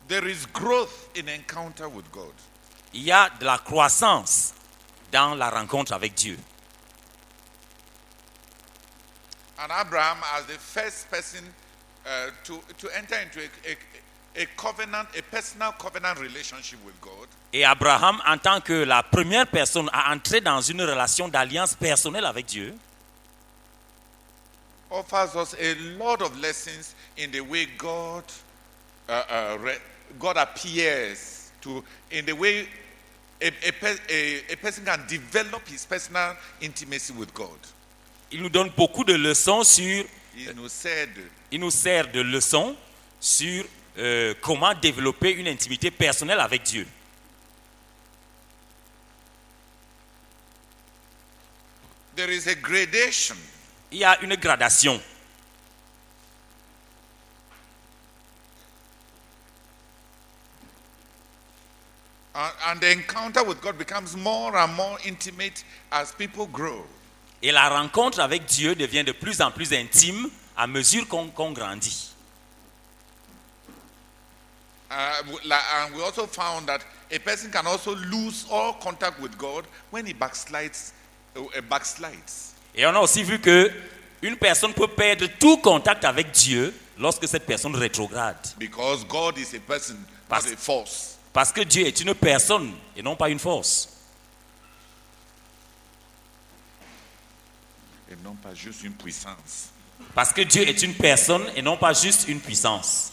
There is growth in encounter with God. Il y a de la croissance dans la rencontre avec Dieu. And Abraham, as the first person to enter into a covenant, a personal covenant relationship with God, Et Abraham, en tant que la première personne à entrer dans une relation d'alliance personnelle avec Dieu, offers us a lot of lessons in the way God appears to, in the way a person can develop his personal intimacy with God. il nous donne beaucoup de leçons sur, Il nous sert il nous sert de leçons sur comment développer une intimité personnelle avec Dieu. there is a gradation. Il y a une gradation. And the encounter with God becomes more and more intimate as people grow. Et la rencontre avec Dieu devient de plus en plus intime à mesure qu'on grandit. And we also found that a person can also lose all contact with God when he backslides. Et on a aussi vu que une personne peut perdre tout contact avec Dieu lorsque cette personne rétrograde. Because God is a person, not a force. Parce que Dieu est une personne et non pas une force. Et non pas juste une puissance. Parce que Dieu est une personne et non pas juste une puissance.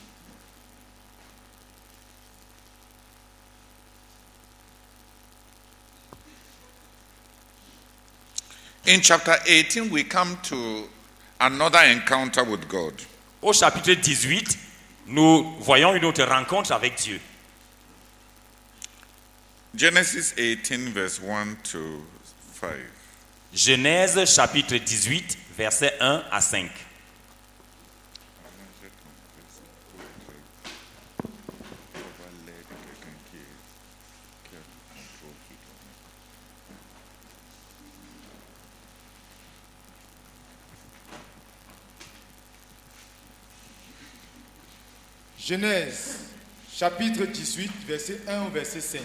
In chapter 18, we come to another encounter with God. Au chapitre 18, nous voyons une autre rencontre avec Dieu. Genesis 18, verse 1 to 5. Genèse chapitre 18, versets 1 à 5. Genèse, chapitre 18, verset 1 au verset 5.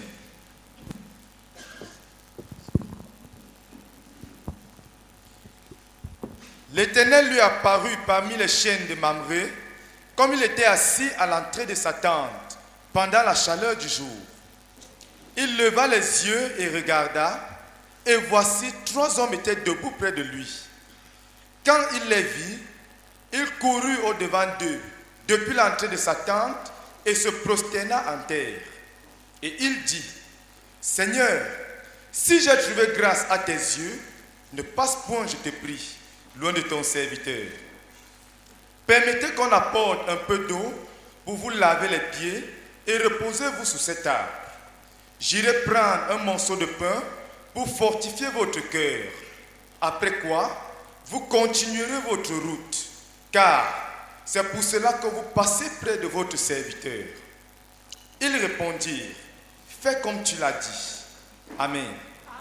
L'Éternel lui apparut parmi les chênes de Mamré, comme il était assis à l'entrée de sa tente, pendant la chaleur du jour. Il leva les yeux et regarda, et voici 3 hommes étaient debout près de lui. Quand il les vit, il courut au-devant d'eux, depuis l'entrée de sa tente, et se prosterna en terre. Et il dit, Seigneur, si j'ai trouvé grâce à tes yeux, ne passe point, je te prie, loin de ton serviteur. Permettez qu'on apporte un peu d'eau pour vous laver les pieds et reposez-vous sous cet arbre. J'irai prendre un morceau de pain pour fortifier votre cœur. Après quoi, vous continuerez votre route, car c'est pour cela que vous passez près de votre serviteur. Ils répondirent, fais comme tu l'as dit. Amen.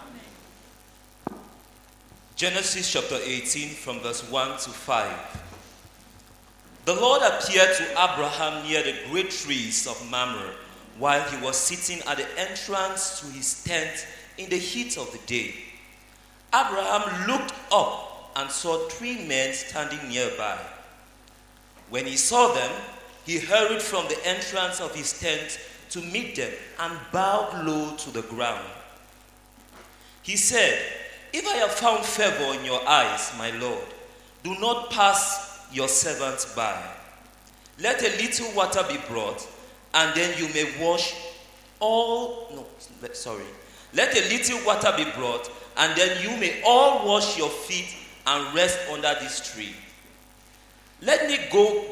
Genesis chapter 18 from verse 1 to 5. The Lord appeared to Abraham near the great trees of Mamre while he was sitting at the entrance to his tent in the heat of the day. Abraham looked up and saw 3 men standing nearby. When he saw them, he hurried from the entrance of his tent to meet them and bowed low to the ground. He said, If I have found favor in your eyes, my Lord, do not pass your servant by. Let a little water be brought, and then you may wash Let a little water be brought, and then you may all wash your feet and rest under this tree. Let me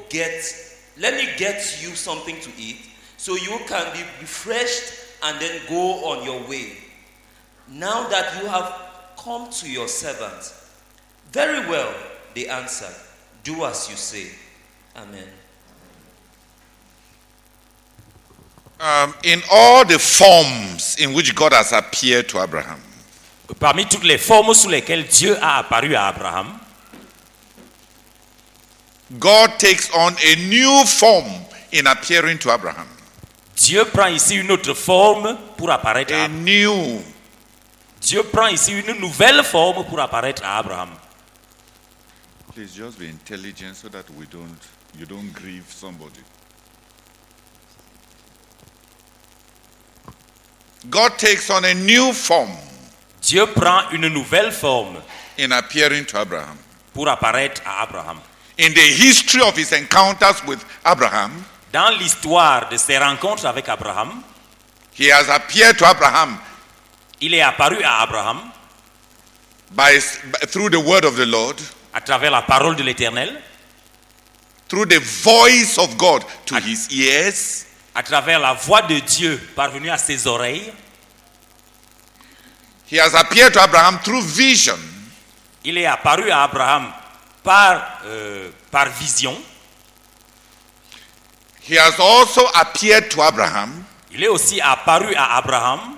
get you something to eat, so you can be refreshed and then go on your way. Now that you have come to your servant. Very well, they answered. Do as you say. Amen. In all the forms in which God has appeared to Abraham, Parmi toutes les formes sous lesquelles Dieu a apparu à Abraham, God takes on a new form in appearing to Abraham. Dieu prend ici une autre forme pour apparaître à A new. Dieu prend ici une nouvelle forme pour apparaître à Abraham. Please just be intelligent so that you don't grieve somebody. God takes on a new form Dieu prend une nouvelle forme in appearing to Abraham. pour apparaître à Abraham. In the history of his encounters with Abraham, Dans l'histoire de ses rencontres avec Abraham, he has appeared to Abraham il est apparu à Abraham through the word of the Lord, à travers la parole de l'Éternel, through the voice of God to his ears, à travers la voix de Dieu parvenue à ses oreilles. he has appeared to Abraham through vision. Il est apparu à Abraham par vision. He has also appeared to Abraham Il est aussi apparu à Abraham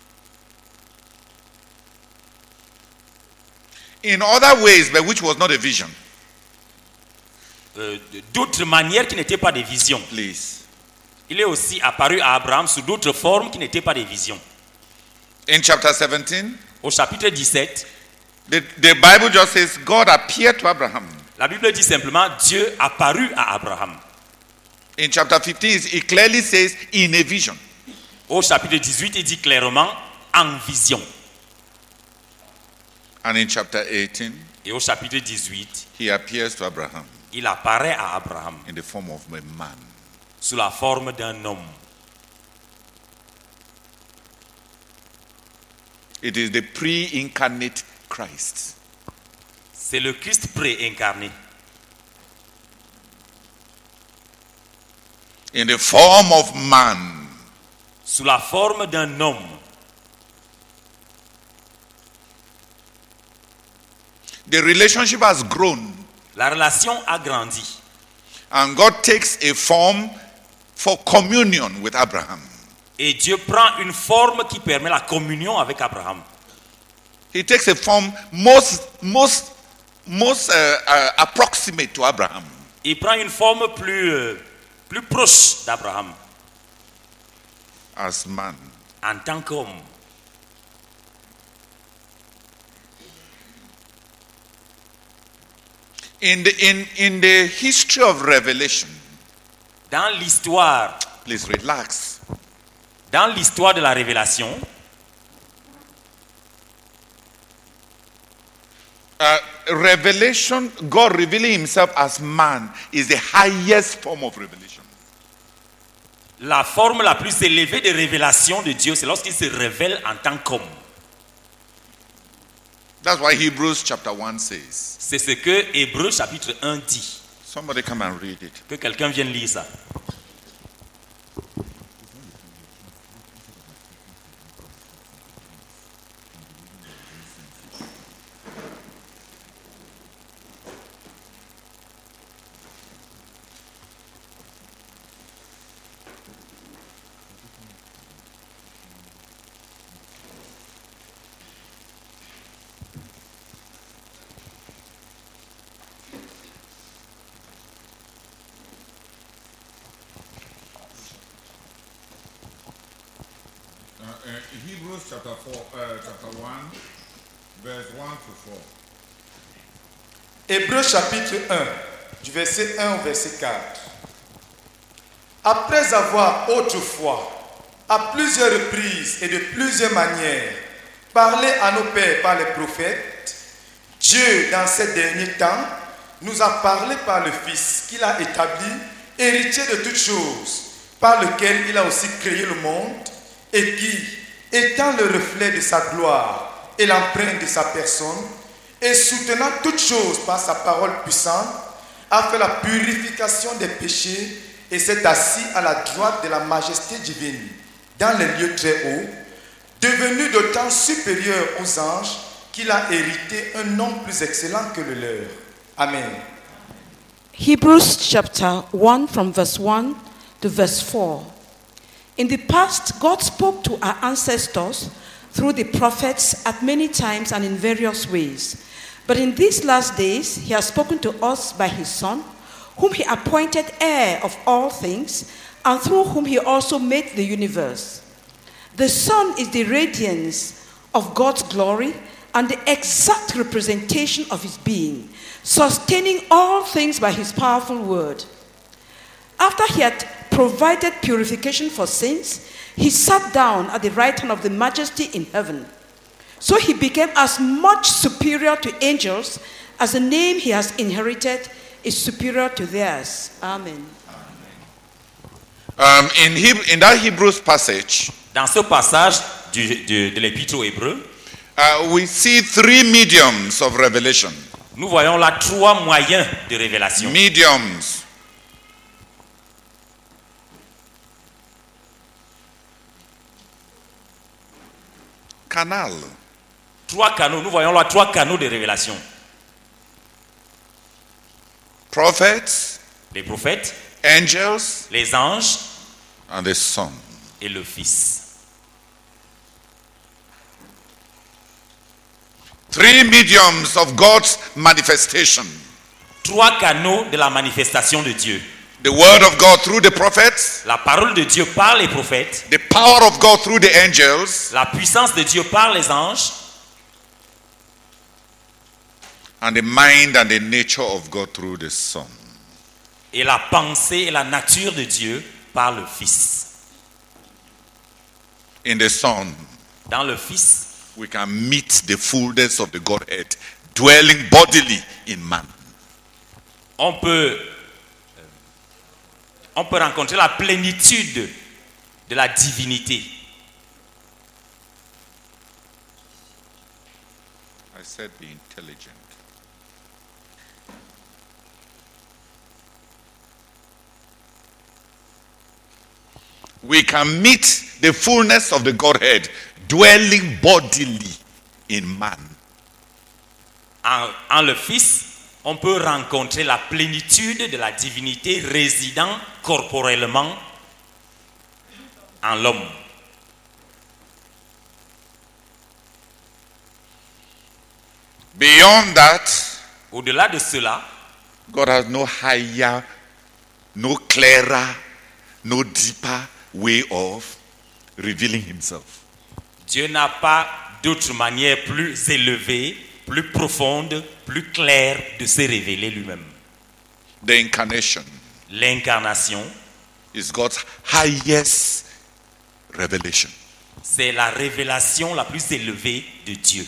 in other ways, but which was not a vision. d'autres manières qui n'étaient pas des visions. Please. Il est aussi apparu à Abraham sous d'autres formes qui n'étaient pas des visions. In chapter 17, Au chapitre 17, the Bible just says God appeared to Abraham. la Bible dit simplement Dieu apparut à Abraham. In chapter 15, it clearly says in a vision. Au chapitre 18, il dit clairement en vision. And in chapter 18, Et au chapitre 18, he appears to Abraham il apparaît à Abraham in the form of a man. sous la forme d'un homme. It is the pre-incarnate Christ. C'est le Christ pré-incarné. In the form of man. Sous la forme d'un homme. The relationship has grown. La relation a grandi. And God takes a form for communion with Abraham. Et Dieu prend une forme qui permet la communion avec Abraham. He takes a form most approximate to Abraham. Il prend une forme plus proche d'Abraham. As man. En tant qu'homme. In the history of revelation. Dans l'histoire. Please relax. Dans l'histoire de la révélation. Revelation, God revealing himself as man, is the highest form of revelation. La forme la plus élevée de révélation de Dieu, c'est lorsqu'il se révèle en tant qu'homme. That's why Hebrews chapter 1 says. C'est ce que Hébreux chapitre 1 dit. Somebody come and read it. Que quelqu'un vienne lire ça. Hebrews chapter 1, verse 1 to 4. Hébreux chapitre 1, du verset 1 au verset 4. Après avoir autrefois, à plusieurs reprises et de plusieurs manières, parlé à nos pères par les prophètes, Dieu, dans ces derniers temps, nous a parlé par le Fils qu'il a établi, héritier de toutes choses, par lequel il a aussi créé le monde, et qui, étant le reflet de sa gloire et l'empreinte de sa personne, et soutenant toutes choses par sa parole puissante, a fait la purification des péchés et s'est assis à la droite de la majesté divine, dans les lieux très hauts, devenu d'autant supérieur aux anges qu'il a hérité un nom plus excellent que le leur. Amen. Hebrews chapter 1 from verse 1 to verse 4. In the past, God spoke to our ancestors through the prophets at many times and in various ways. But in these last days, he has spoken to us by his Son, whom he appointed heir of all things, and through whom he also made the universe. The Son is the radiance of God's glory and the exact representation of his being, sustaining all things by his powerful word. After he had provided purification for sins, he sat down at the right hand of the Majesty in heaven. So he became as much superior to angels as the name he has inherited is superior to theirs. Amen. In that Hebrews passage, dans ce passage de l'Épître aux Hébreux, we see three mediums of revelation. nous voyons là trois moyens de révélation. Mediums. Canal. Trois canaux, nous voyons là trois canaux de révélation. Prophets, Les prophètes, angels, les anges and the Son. et le Fils. Three mediums of God's manifestation. Trois canaux de la manifestation de Dieu. The word of God through the prophets, La parole de Dieu par les prophètes, the power of God through the angels, la puissance de Dieu par les anges, and the mind and the nature of God through the Son. et la pensée et la nature de Dieu par le Fils. In the Son, Dans le Fils, we can meet the fullness of the Godhead dwelling bodily in man. on peut rencontrer la plénitude de la divinité. I said be intelligent. We can meet the fullness of the Godhead dwelling bodily in man. En le Fils, on peut rencontrer la plénitude de la divinité résidant corporellement en l'homme. Beyond that, Au-delà de cela, God has no higher, no clearer, no deeper way of revealing himself. Dieu n'a pas d'autre manière plus élevée, plus profonde, plus claire de se révéler lui-même. The incarnation L'incarnation, is God's highest revelation. c'est la révélation la plus élevée de Dieu.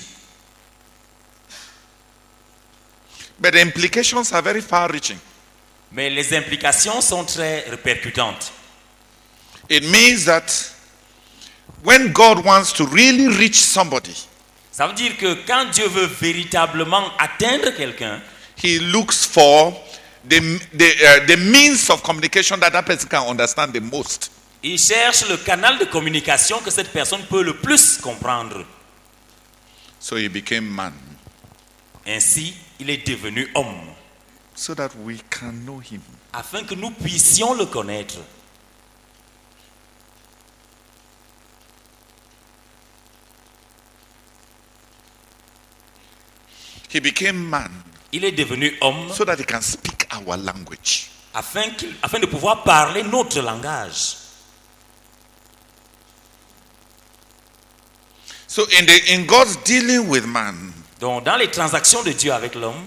But the implications are very far-reaching. Mais les implications sont très répercutantes. It means that when God wants to really reach somebody, Ça veut dire que quand Dieu veut véritablement atteindre quelqu'un, he looks for the means of communication that person can understand the most. il cherche le canal de communication que cette personne peut le plus comprendre. So he became man, Ainsi, il est devenu homme, so that we can know him. afin que nous puissions le connaître. He became man, Il est devenu homme so that he can speak our language. afin de pouvoir parler notre langage. So in God's dealing with man, Donc, dans les transactions de Dieu avec l'homme,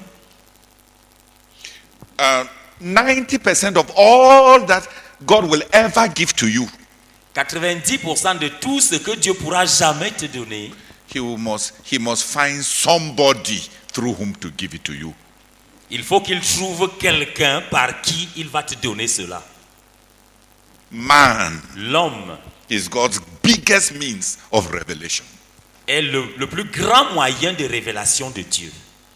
90% of all that God will ever give to you, 90% de tout ce que Dieu pourra jamais te donner, he must find somebody through whom to give it to you. il faut qu'il trouve quelqu'un par qui il va te donner cela. Man L'homme is God's biggest means of revelation. est le plus grand moyen de révélation de Dieu.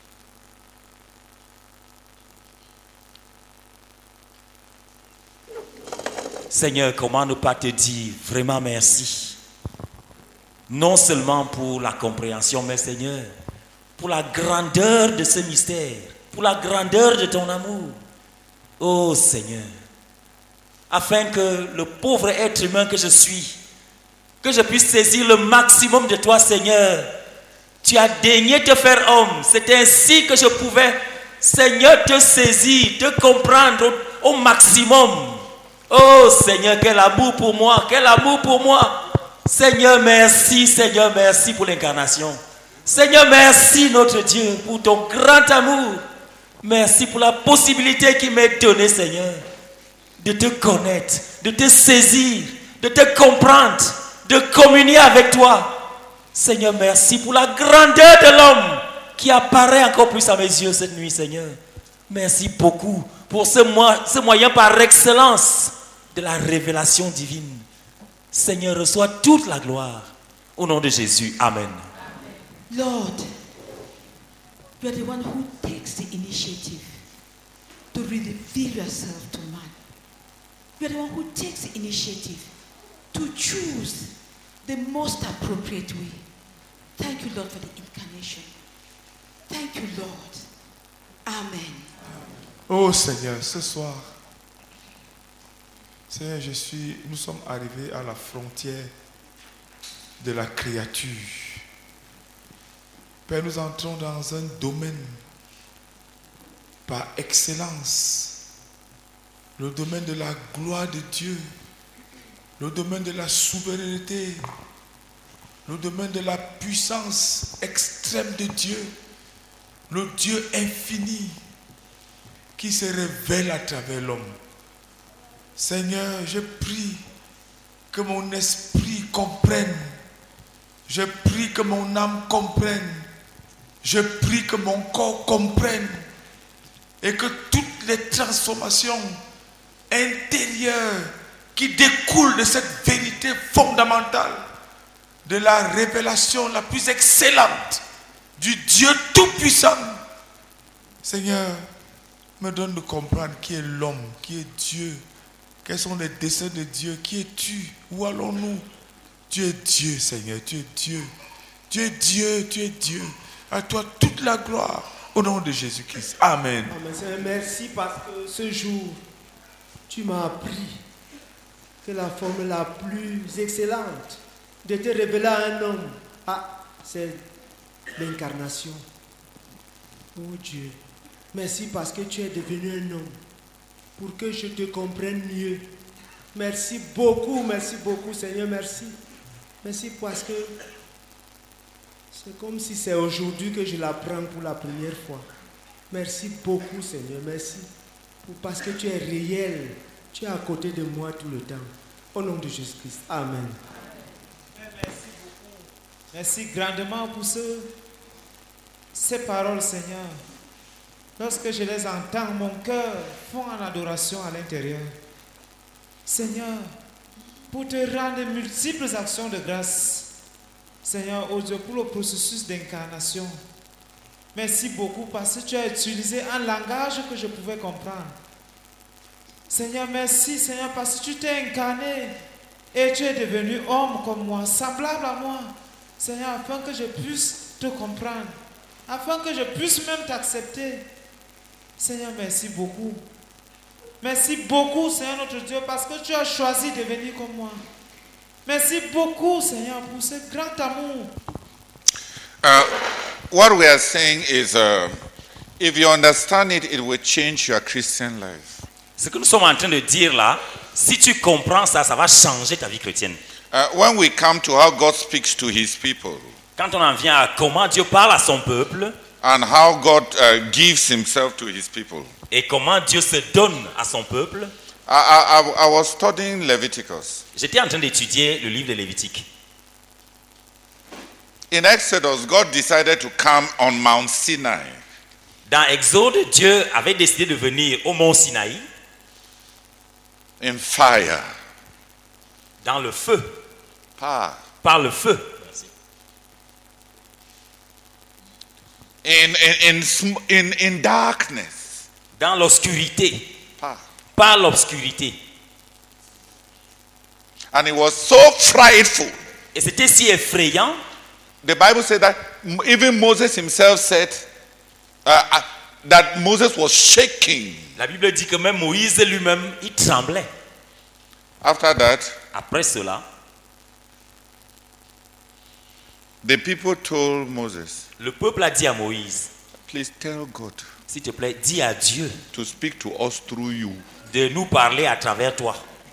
Seigneur, comment ne pas te dire vraiment merci? Non seulement pour la compréhension, mais Seigneur, pour la grandeur de ce mystère, pour la grandeur de ton amour. Oh Seigneur, afin que le pauvre être humain que je suis, que je puisse saisir le maximum de toi, Seigneur. Tu as daigné te faire homme. C'est ainsi que je pouvais, Seigneur, te saisir, te comprendre au maximum. Oh Seigneur, quel amour pour moi, quel amour pour moi. Seigneur, merci pour l'incarnation. Seigneur, merci notre Dieu pour ton grand amour. Merci pour la possibilité qui m'est donnée, Seigneur, de te connaître, de te saisir, de te comprendre, de communier avec toi. Seigneur, merci pour la grandeur de l'homme qui apparaît encore plus à mes yeux cette nuit, Seigneur. Merci beaucoup pour ce moyen par excellence de la révélation divine. Seigneur, reçois toute la gloire. Au nom de Jésus, Amen. Lord, you are the one who takes the initiative to reveal yourself to man. You are the one who takes the initiative to choose the most appropriate way. Thank you, Lord, for the incarnation. Thank you, Lord. Amen. Oh Seigneur, ce soir, Seigneur, nous sommes arrivés à la frontière de la créature. Père, nous entrons dans un domaine par excellence, le domaine de la gloire de Dieu, le domaine de la souveraineté, le domaine de la puissance extrême de Dieu, le Dieu infini qui se révèle à travers l'homme. Seigneur, je prie que mon esprit comprenne, je prie que mon âme comprenne, je prie que mon corps comprenne et que toutes les transformations intérieures qui découlent de cette vérité fondamentale, de la révélation la plus excellente du Dieu tout-puissant, Seigneur, me donne de comprendre qui est l'homme, qui est Dieu, quels sont les desseins de Dieu, qui es-tu, où allons-nous? Tu es Dieu, Seigneur, tu es Dieu, tu es Dieu, tu es Dieu. À toi toute la gloire, au nom de Jésus-Christ. Amen. Amen. Seigneur, merci parce que ce jour, tu m'as appris que la forme la plus excellente de te révéler à un homme, c'est l'incarnation. Oh Dieu, merci parce que tu es devenu un homme pour que je te comprenne mieux. Merci beaucoup, Seigneur, merci. Merci parce que c'est comme si c'est aujourd'hui que je l'apprends pour la première fois. Merci beaucoup, Seigneur, merci. Parce que tu es réel, tu es à côté de moi tout le temps. Au nom de Jésus-Christ, Amen. Merci beaucoup. Merci grandement pour ces paroles, Seigneur. Lorsque je les entends, mon cœur fond en adoration à l'intérieur. Seigneur, pour te rendre multiples actions de grâce. Seigneur, oh Dieu, pour le processus d'incarnation. Merci beaucoup parce que tu as utilisé un langage que je pouvais comprendre. Seigneur, merci, Seigneur, parce que tu t'es incarné et tu es devenu homme comme moi, semblable à moi. Seigneur, afin que je puisse te comprendre, afin que je puisse même t'accepter. Seigneur, merci beaucoup. Merci beaucoup, Seigneur notre Dieu, parce que tu as choisi de venir comme moi. Merci beaucoup, Seigneur, pour ce grand amour. What we are saying is, if you understand it, it will change your Christian life. Ce que nous sommes en train de dire là, si tu comprends ça, ça va changer ta vie chrétienne. When we come to how God speaks to his people, Quand on en vient à comment Dieu parle à son peuple and how God gives himself to his people. et comment Dieu se donne à son peuple, I was studying Leviticus. j'étais en train d'étudier le livre de Lévitique. In Exodus, God decided to come on Mount Sinai. Dans Exode, Dieu avait décidé de venir au mont Sinaï In fire. dans le feu, Power. par le feu, In darkness. dans l'obscurité, Power. par l'obscurité. And it was so frightful. Et c'était si effrayant, The Bible said that even Moses himself said that Moses was shaking. la Bible dit que même Moïse lui-même, il tremblait. After that, Après cela, the people told Moses, le peuple a dit à Moïse, please tell God s'il te plaît, dis à Dieu to speak to us through you. de nous parler à travers toi.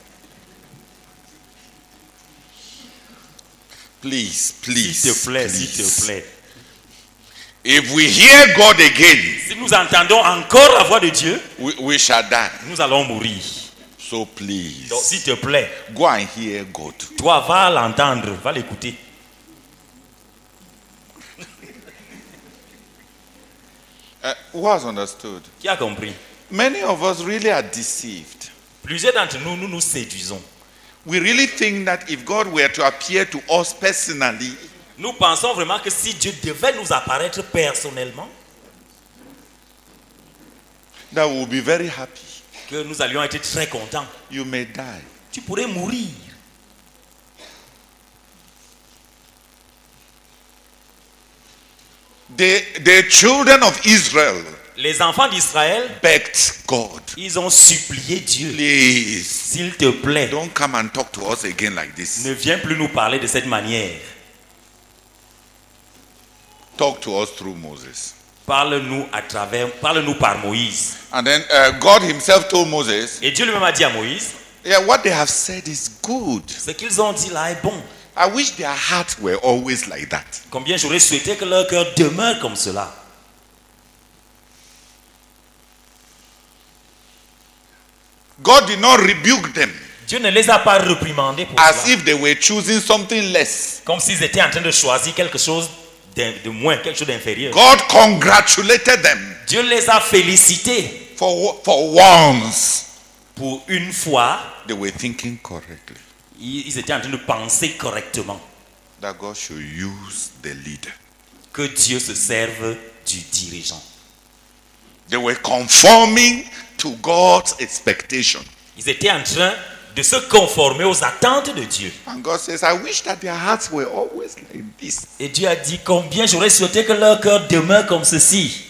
Please, S'il please, te plaît, s'il please. te plaît. If we hear God again, Si nous entendons encore la voix de Dieu, we shall die. nous allons mourir. So please, Donc s'il te plaît, go and hear God. toi va l'entendre, va l'écouter. Who has understood? Qui a compris? Many of us really are deceived. Plusieurs d'entre nous, nous nous séduisons. We really think that if God were to appear to us personally, Nous pensons vraiment que si Dieu devait nous apparaître personnellement, that we will be very happy. que nous allions être très contents. You may die. Tu pourrais mourir. The children of Israel Les enfants d'Israël, begged God, ils ont supplié Dieu. please, S'il te plaît, don't come and talk to us again like this. ne viens plus nous parler de cette manière. Talk to us through Moses. Parle-nous par Moïse. And then God himself told Moses, Et Dieu lui-même a dit à Moïse, yeah, what they have said is good. ce qu'ils ont dit là est bon. I wish their hearts were always like that. Combien j'aurais souhaité que leur cœur demeure comme cela. God did not rebuke them Dieu ne les a pas réprimandés pour as cela. if they were choosing something less. Comme s'ils étaient en train de choisir quelque chose de moins, quelque chose d'inférieur. God congratulated them Dieu les a félicités. for once. Pour une fois, They were thinking correctly. ils étaient en train de penser correctement. That God should use the leader. Que Dieu se serve du dirigeant. They were conforming to God's expectation. Ils étaient en train de se conformer aux attentes de Dieu. And God says, I wish that their hearts were always like this. Et Dieu a dit combien j'aurais souhaité que leur cœur demeure comme ceci.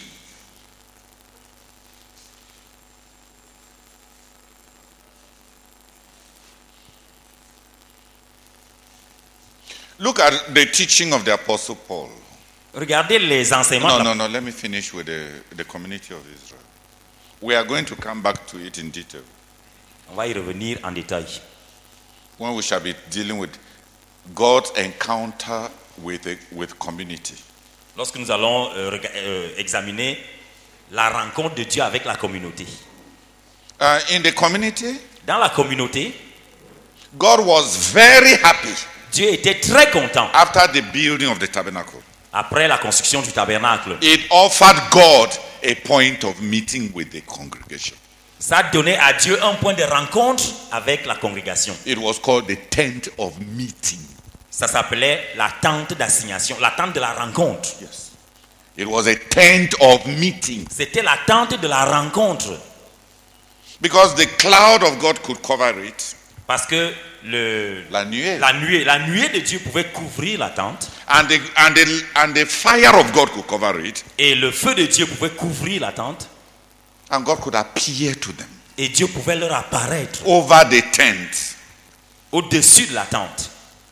Look at the teaching of the Apostle Paul. Regardez les enseignements. No. Let me finish with the community of Israel. We are going to come back to it in detail On va y revenir en détail. when we shall be dealing with God's encounter with community. Lorsque nous allons examiner la rencontre de Dieu avec la communauté. In the community, Dans la communauté, God was very happy Dieu était très content after the building of the tabernacle. après la construction du tabernacle. It offered God a point of meeting with the congregation. Ça donnait à Dieu un point de rencontre avec la congrégation. It was called the tent of meeting. Ça s'appelait la tente d'assignation, la tente de la rencontre. Yes. It was a tent of meeting. C'était la tente de la rencontre. Because the cloud of God could cover it. Parce que La nuée. la nuée de Dieu pouvait couvrir la tente. And the fire of God could cover it. Et le feu de Dieu pouvait couvrir la tente. And God could appear to them Et Dieu pouvait leur apparaître over the tent. au-dessus de la tente.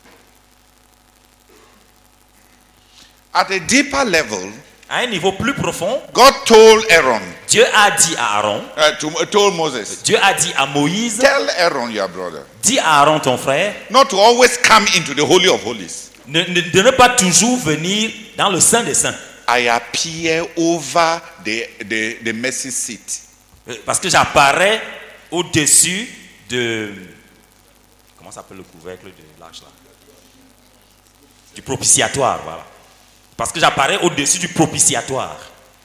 At a deeper level, À un niveau plus profond, God told Aaron, Dieu a dit à Aaron, told Moses, Dieu a dit à Moïse, tell Aaron, your brother, dis à Aaron ton frère, not to always come into the Holy of Holies. de ne pas toujours venir dans le Saint des Saints. I appear over the mercy seat. Parce que j'apparais au-dessus de... Comment s'appelle le couvercle de l'arche là? Du propitiatoire, voilà. Parce que j'apparais au-dessus du propitiatoire.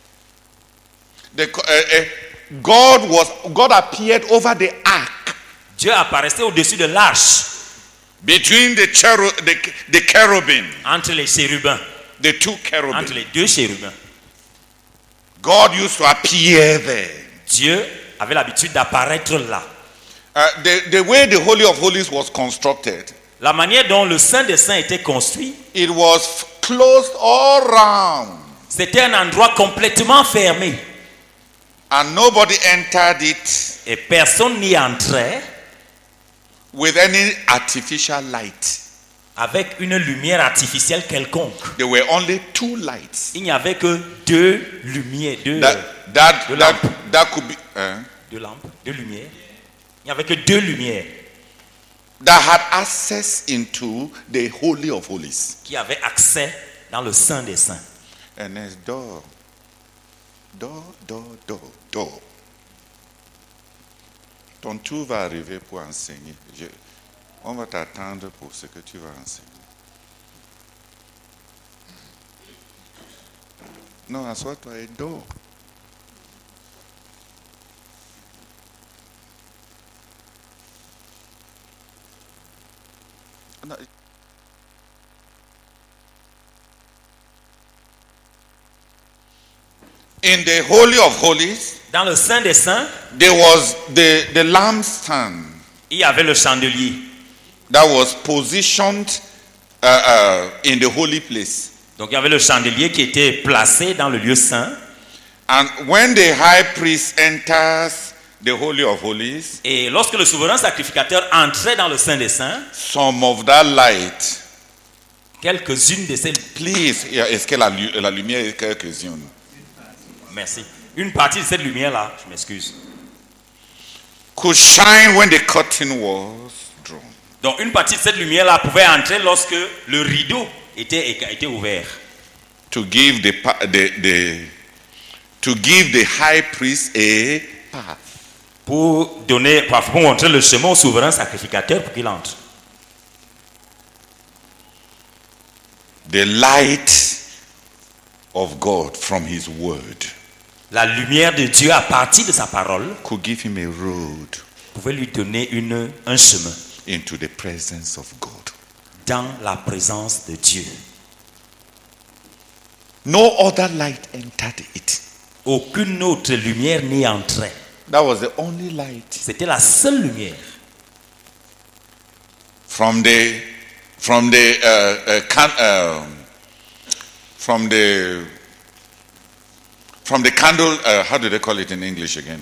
God appeared over the ark. Dieu apparaissait au-dessus de l'arche, Between the cherubim, entre les chérubins, the two entre cherubim. les deux chérubins. God used to appear there. Dieu avait l'habitude d'apparaître là. The way the Holy of Holies was constructed, La manière dont le Saint des Saints était construit, it was closed all round. c'était un endroit complètement fermé. And nobody entered it Et personne n'y entrait with any artificial light. avec une lumière artificielle quelconque. There were only two lights. Il n'y avait que deux lumières, deux That could be. lampes, deux lumières. Il n'y avait que deux lumières. that had access into the Holy of Holies. qui avait accès dans le Saint des Saints. Ernest, dors. Dors, dors, dors, dors. Ton tour va arriver pour enseigner. On va t'attendre pour ce que tu vas enseigner. Non, assois-toi et dors. Non. In the Holy of Holies, Dans le Saint des Saints, there was the lampstand il y avait le chandelier that was positioned in the holy place. Donc il y avait le chandelier qui était placé dans le lieu saint. And when the high priest enters the Holy of Holies, Et lorsque le souverain sacrificateur entrait dans le Saint des Saints, some of that light, quelques-unes de ces... please, est-ce que la lumière est quelques-unes? Merci. Une partie de cette lumière-là, je m'excuse. Could shine when the curtain was drawn. Donc une partie de cette lumière-là pouvait entrer lorsque le rideau était ouvert. To give the high priest a path. Pour montrer le chemin au souverain sacrificateur pour qu'il entre. The light of God from his word La lumière de Dieu à partir de sa parole could give him a road pouvait lui donner un chemin into the presence of God. dans la présence de Dieu. No other light entered it. Aucune autre lumière n'y entrait. That was the only light. C'était la seule lumière. From the candle, how do they call it in English again?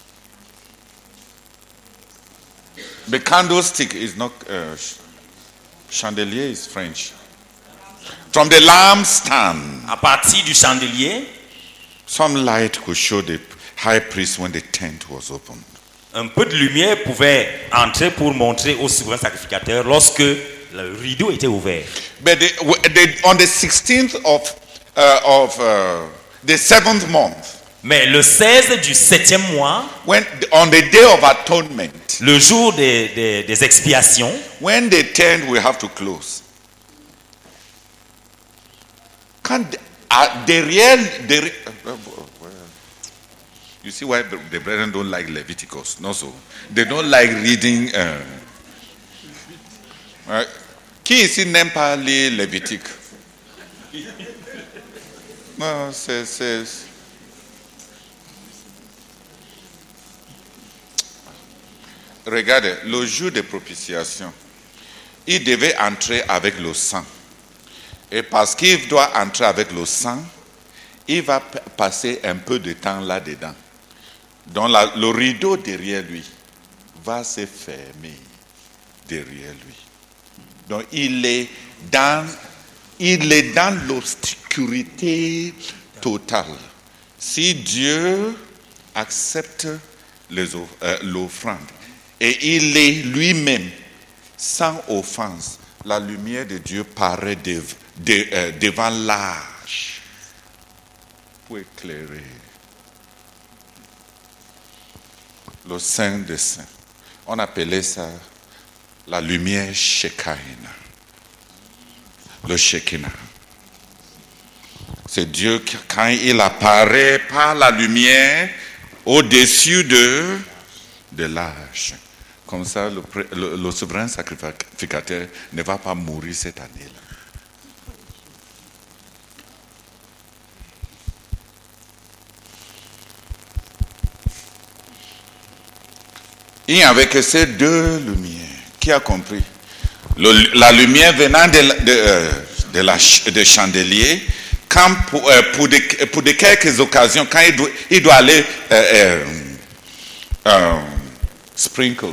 The candlestick is not, chandelier is French. From the lampstand, À partir du chandelier, some light could show the high priest when the tent was opened. un peu de lumière pouvait entrer pour montrer au souverain sacrificateur lorsque le rideau était ouvert. But on the 16th of the 7th month, Mais le 16 du 7e mois, on the day of atonement, le jour des expiations, when the tent will have to close, you see why the brethren don't like Leviticus? No, so they don't like reading. Qui ici n'aime pas lire Lévitique? Non, c'est. Regardez, le jour de propitiation, il devait entrer avec le sang. Et parce qu'il doit entrer avec le sang, il va passer un peu de temps là-dedans. Donc le rideau derrière lui va se fermer derrière lui. Donc il est dans l'obscurité totale. Si Dieu accepte l'offrande et il est lui-même sans offense, la lumière de Dieu paraît devant l'âge pour éclairer le Saint des Saints. On appelait ça la lumière Shekinah. Le Shekinah. C'est Dieu qui, quand il apparaît par la lumière au-dessus de l'âge. Comme ça, le souverain sacrificateur ne va pas mourir cette année-là. Il n'y avait que ces deux lumières. Qui a compris? La lumière venant de chandelier, quand pour de quelques occasions, quand il doit aller sprinkle,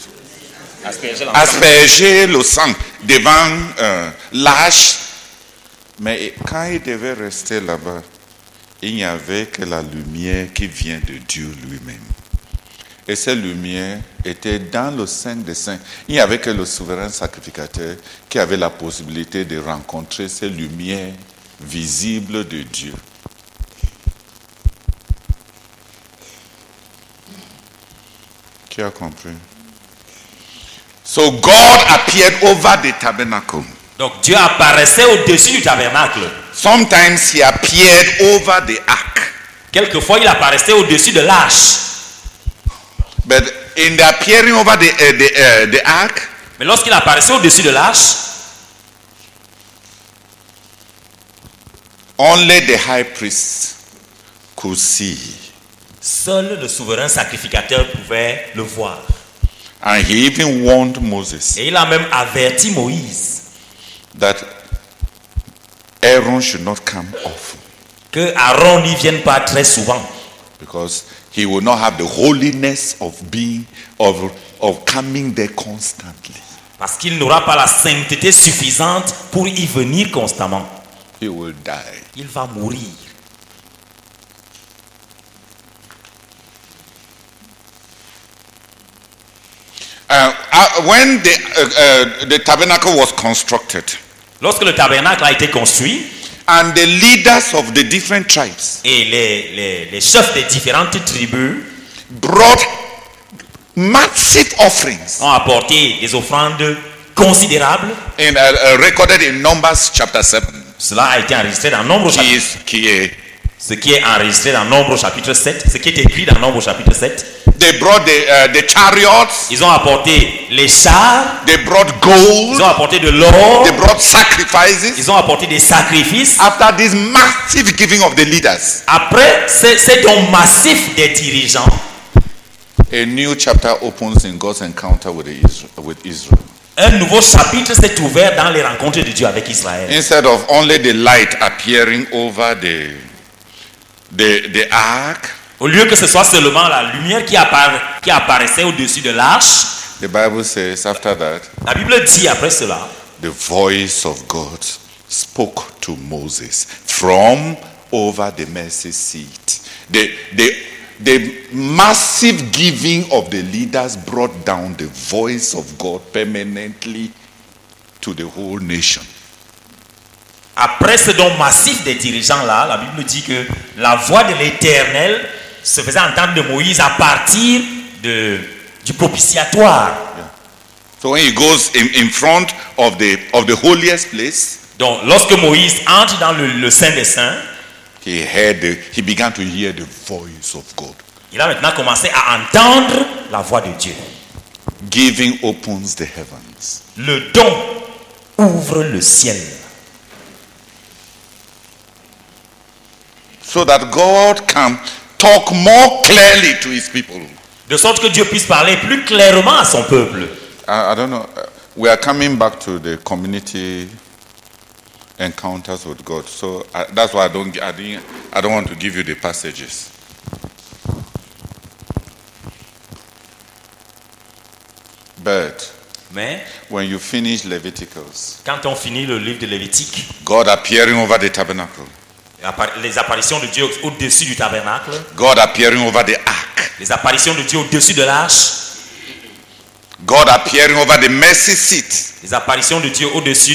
asperger le sang devant l'âge, mais quand il devait rester là-bas, il n'y avait que la lumière qui vient de Dieu lui-même. Et ces lumières étaient dans le Saint des Saints. Il n'y avait que le souverain sacrificateur qui avait la possibilité de rencontrer ces lumières visibles de Dieu. Qui a compris? So God appeared over the tabernacle. Donc Dieu apparaissait au-dessus du tabernacle. Sometimes he appeared over the ark. Quelquefois, il apparaissait au-dessus de l'arche. But in the appearing over the ark, Mais lorsqu'il apparaissait au-dessus de l'arche, only the high priest could see. seul le souverain sacrificateur pouvait le voir. And he even warned Moses Et il a même averti Moïse that Aaron should not come often, que Aaron n'y vienne pas très souvent. because he will not have the holiness of being of coming there constantly. Parce qu'il n'aura pas la sainteté suffisante pour y venir constamment. He will die. Il va mourir. When the tabernacle was constructed, Lorsque le tabernacle a été construit, and the leaders of the different tribes et les chefs des différentes tribus brought massive offerings, ont apporté des offrandes considérables, recorded in Numbers chapter 7, cela a été enregistré dans Nombre chapitre, qui est ce qui est enregistré dans Nombre chapitre 7, ce qui est écrit dans Nombre chapitre 7. they brought the chariots, Ils ont apporté les chars, they brought ils gold, ont apporté de l'or, they brought sacrifices. ils ont apporté des sacrifices. After this massive giving of the leaders, Après ces dons massifs des dirigeants, a new chapter opens in God's encounter with Israel. un nouveau chapitre s'est ouvert dans les rencontres de Dieu avec Israël. Instead of only the light appearing over the ark, Au lieu que ce soit seulement la lumière qui apparaissait au-dessus de l'arche, the Bible says after that, la Bible dit après cela, the voice of God spoke to Moses from over the mercy seat. The massive giving of the leaders brought down the voice of God permanently to the whole nation. après ce don massif des dirigeants-là, la Bible dit que la voix de l'Éternel se faisait entendre de Moïse à partir du propitiatoire. So when he goes in front of the holiest place, Donc, lorsque Moïse entre dans le Saint des Saints, he began to hear the voice of God. il a maintenant commencé à entendre la voix de Dieu. Giving opens the heavens. Le don ouvre le ciel. So that God can talk more clearly to his people. De sorte que Dieu puisse parler plus clairement à son peuple. I don't know. We are coming back to the community encounters with God. So that's why I don't want to give you the passages. But Mais when you finish Leviticus, quand on finit le livre de Lévitique, God appearing over the tabernacle, les apparitions de Dieu au-dessus du tabernacle, God appearing over the ark, les apparitions de Dieu au-dessus de l'arche, God appearing over the mercy seat, les apparitions de Dieu au-dessus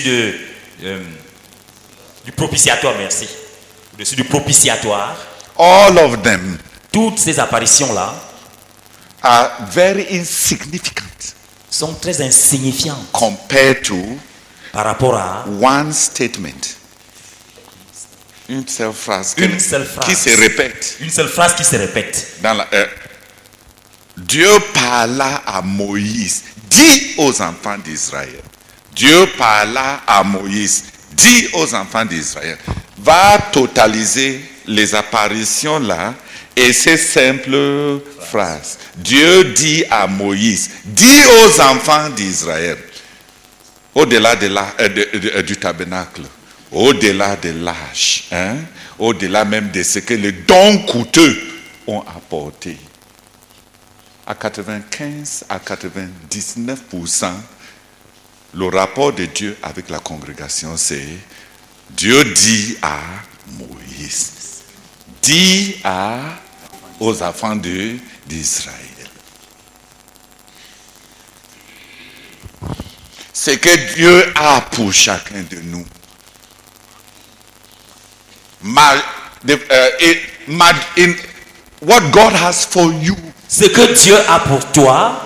du propitiatoire, merci, au-dessus du propitiatoire, all of them toutes ces apparitions-là are very insignificant sont très insignifiantes compared to par rapport à one statement. Une seule phrase, une seule phrase qui se répète. Une seule phrase qui se répète. Dieu parla à Moïse, dit aux enfants d'Israël. Dieu parla à Moïse, dit aux enfants d'Israël. Va totaliser les apparitions là et ces simples phrases. Dieu dit à Moïse, dit aux enfants d'Israël. Au-delà du tabernacle, au-delà de l'âge, au-delà même de ce que les dons coûteux ont apporté. À 95 à 99%, le rapport de Dieu avec la congrégation, c'est Dieu dit à Moïse, dit aux enfants d'Israël. ce que Dieu a pour chacun de nous. What God has for you, Ce que Dieu a pour toi,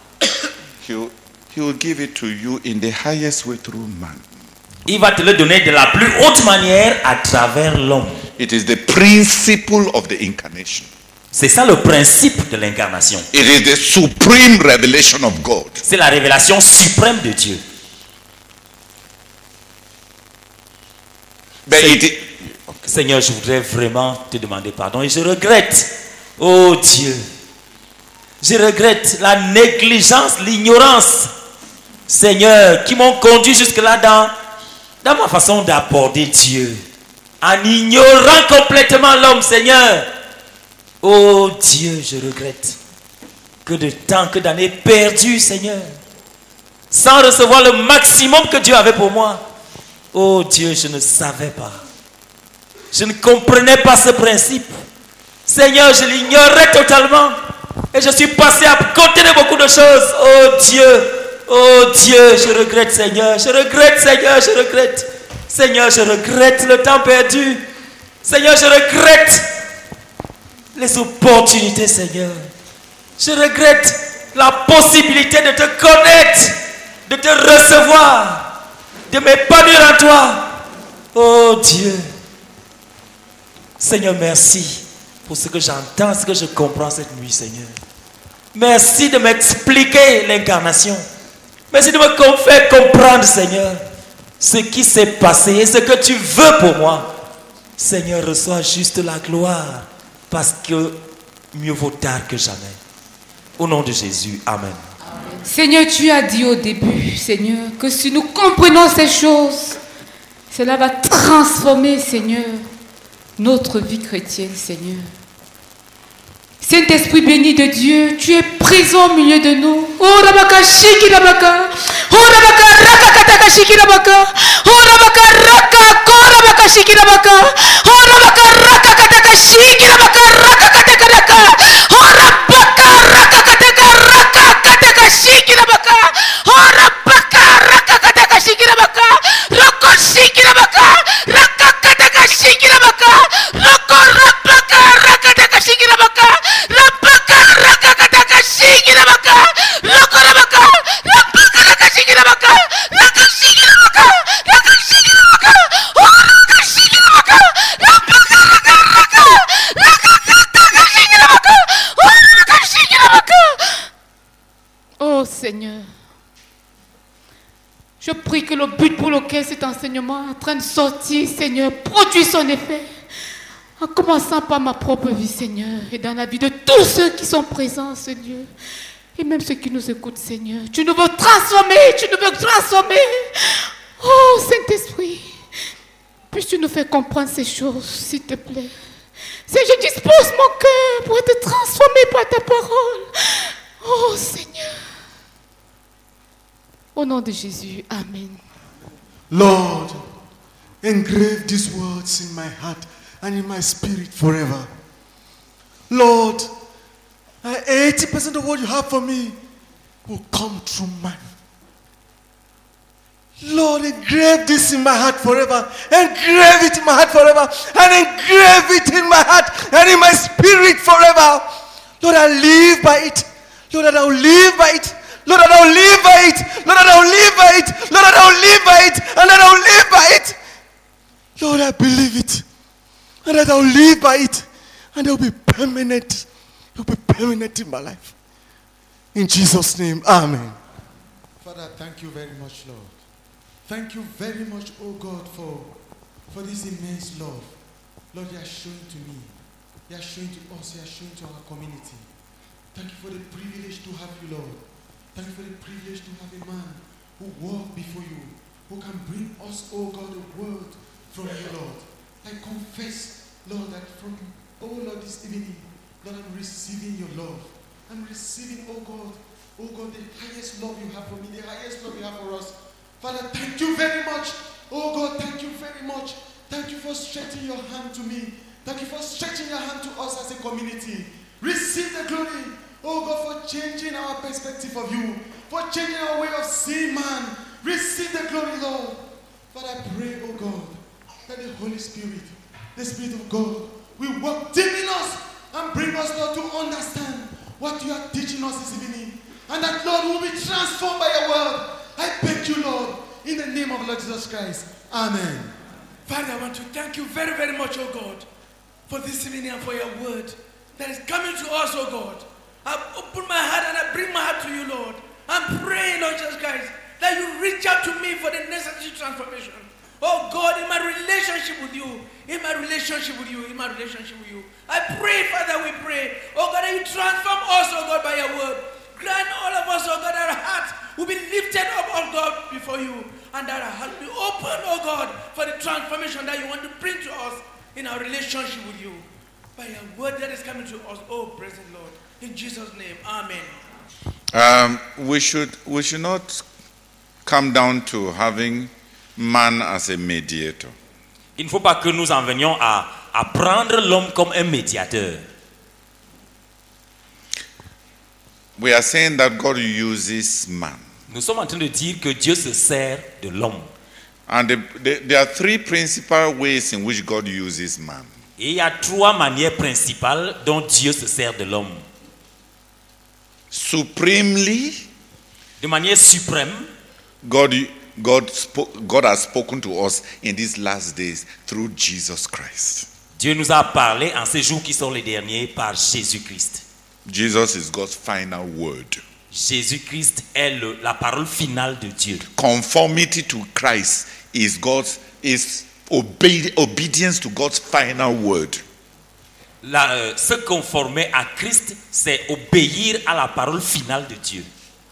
He will give it to you in the highest way through man. il va te le donner de la plus haute manière à travers l'homme. It is the principle of the incarnation. C'est ça le principe de l'incarnation. It is the supreme revelation of God. C'est la révélation suprême de Dieu. But it, Seigneur, je voudrais vraiment te demander pardon et je regrette, oh Dieu, je regrette la négligence, l'ignorance, Seigneur, qui m'ont conduit jusque-là dans ma façon d'aborder Dieu, en ignorant complètement l'homme, Seigneur. Oh Dieu, je regrette que de temps, que d'années perdues, Seigneur, sans recevoir le maximum que Dieu avait pour moi. Oh Dieu, je ne savais pas. Je ne comprenais pas ce principe. Seigneur, je l'ignorais totalement. Et je suis passé à côté de beaucoup de choses. Oh Dieu, je regrette, Seigneur. Je regrette, Seigneur, je regrette. Seigneur, je regrette le temps perdu. Seigneur, je regrette les opportunités, Seigneur. Je regrette la possibilité de te connaître, de te recevoir, de m'épanouir en toi. Oh Dieu. Seigneur, merci pour ce que j'entends, ce que je comprends cette nuit, Seigneur. Merci de m'expliquer l'incarnation. Merci de me faire comprendre, Seigneur, ce qui s'est passé et ce que tu veux pour moi. Seigneur, reçois juste la gloire parce que mieux vaut tard que jamais. Au nom de Jésus, Amen. Seigneur, tu as dit au début, Seigneur, que si nous comprenons ces choses, cela va transformer, Seigneur, notre vie chrétienne, Seigneur. Saint-Esprit béni de Dieu, tu es présent au milieu de nous. Oh Rabaka Shiki Rabaka. Oh Rabaka Raka Kataka Shiki Rabaka. Oh Rabaka Raka Korabaka Shiki Rabaka. Oh Rabaka Raka Kataka Shiki Rabaka Raka Kataka Raka. Oh Rabaka Raka Kataka Raka Kataka Shiki Rabaka. Oh Rabaka Raka Kataka Shiki Rabaka. Roko Shiki Rabaka. Raka Kataka Shiki Rabaka. Roko Rabaka Raka Kataka Shiki Rabaka. Rabaka Raka Kataka Shiki Rabaka. Roko Rabaka. Rabaka Raka Shiki Rabaka. Raka Shiki Rabaka. Raka Shiki Rabaka. Oh Raka Shiki Rabaka. Rabaka Raka Raka. Raka Kataka Shiki Rabaka. Oh Raka Shiki Rabaka. Oh Seigneur, je prie que le but pour lequel cet enseignement est en train de sortir, Seigneur, produise son effet. En commençant par ma propre vie, Seigneur, et dans la vie de tous ceux qui sont présents, Seigneur, et même ceux qui nous écoutent, Seigneur. Tu nous veux transformer, tu nous veux transformer. Oh Saint-Esprit, puisses-tu nous faire comprendre ces choses, s'il te plaît. Seigneur, je dispose mon cœur pour être transformé par ta parole. Oh Seigneur. Au nom de Jésus, Amen. Lord, engrave these words in my heart and in my spirit forever. Lord, 80% of what you have for me will come through man. Lord, engrave this in my heart forever. Engrave it in my heart forever. And engrave it in my heart and in my spirit forever. Lord, I live by it. Lord, I will live by it. Lord, I will live by it. Lord, I will live by it. Lord, I will live by it. And I will live by it. Lord, I believe it. And that I will live by it. And it will be permanent. It will be permanent in my life. In Jesus' name, Amen. Father, thank you very much, Lord. Thank you very much, oh God, for this immense love. Lord, you are showing to me. You are showing to us. You are showing to our community. Thank you for the privilege to have you, Lord. Thank you for the privilege to have a man who walks before you, who can bring us, oh God, a word from you, Lord. I confess, Lord, that from, oh Lord, this evening, Lord, I'm receiving your love. I'm receiving, oh God, the highest love you have for me, the highest love you have for us. Father, thank you very much. Oh God, thank you very much. Thank you for stretching your hand to me. Thank you for stretching your hand to us as a community. Receive the glory. Oh God, for changing our perspective of you, for changing our way of seeing man. Receive the glory, Lord. But I pray, oh God, that the Holy Spirit, the Spirit of God, will work deep in us and bring us, Lord, to understand what you are teaching us this evening. And that, Lord, will be transformed by your word. I beg you, Lord, in the name of Lord Jesus Christ. Amen. Father, I want to thank you very, very much, oh God, for this evening and for your word that is coming to us, oh God. I open my heart and I bring my heart to you, Lord. I'm praying, Lord Jesus Christ, that you reach out to me for the necessary transformation. Oh God, in my relationship with you, in my relationship with you, in my relationship with you. I pray, Father, we pray, oh God, that you transform us, oh God, by your word. Grant all of us, oh God, that our hearts will be lifted up, oh God, before you. And that our hearts will be open, oh God, for the transformation that you want to bring to us in our relationship with you. By your word that is coming to us, oh present Lord. In Jesus' name, amen. We should not come down to having man as a mediator. Il ne faut pas que nous en venions à prendre l'homme comme un médiateur. We are saying that God uses man. Nous sommes en train de dire que Dieu se sert de l'homme. And there are three principal ways in which God uses man. Et il y a trois manières principales dont Dieu se sert de l'homme. Supremely, de manière suprême, God has spoken to us in these last days through Jesus Christ. Dieu nous a parlé en ces jours qui sont les derniers par Jésus-Christ. Jesus is God's final word. Jésus-Christ est la parole finale de Dieu. Conformity to Christ is obedience to God's final word. Se conformer à Christ, c'est obéir à la parole finale de Dieu.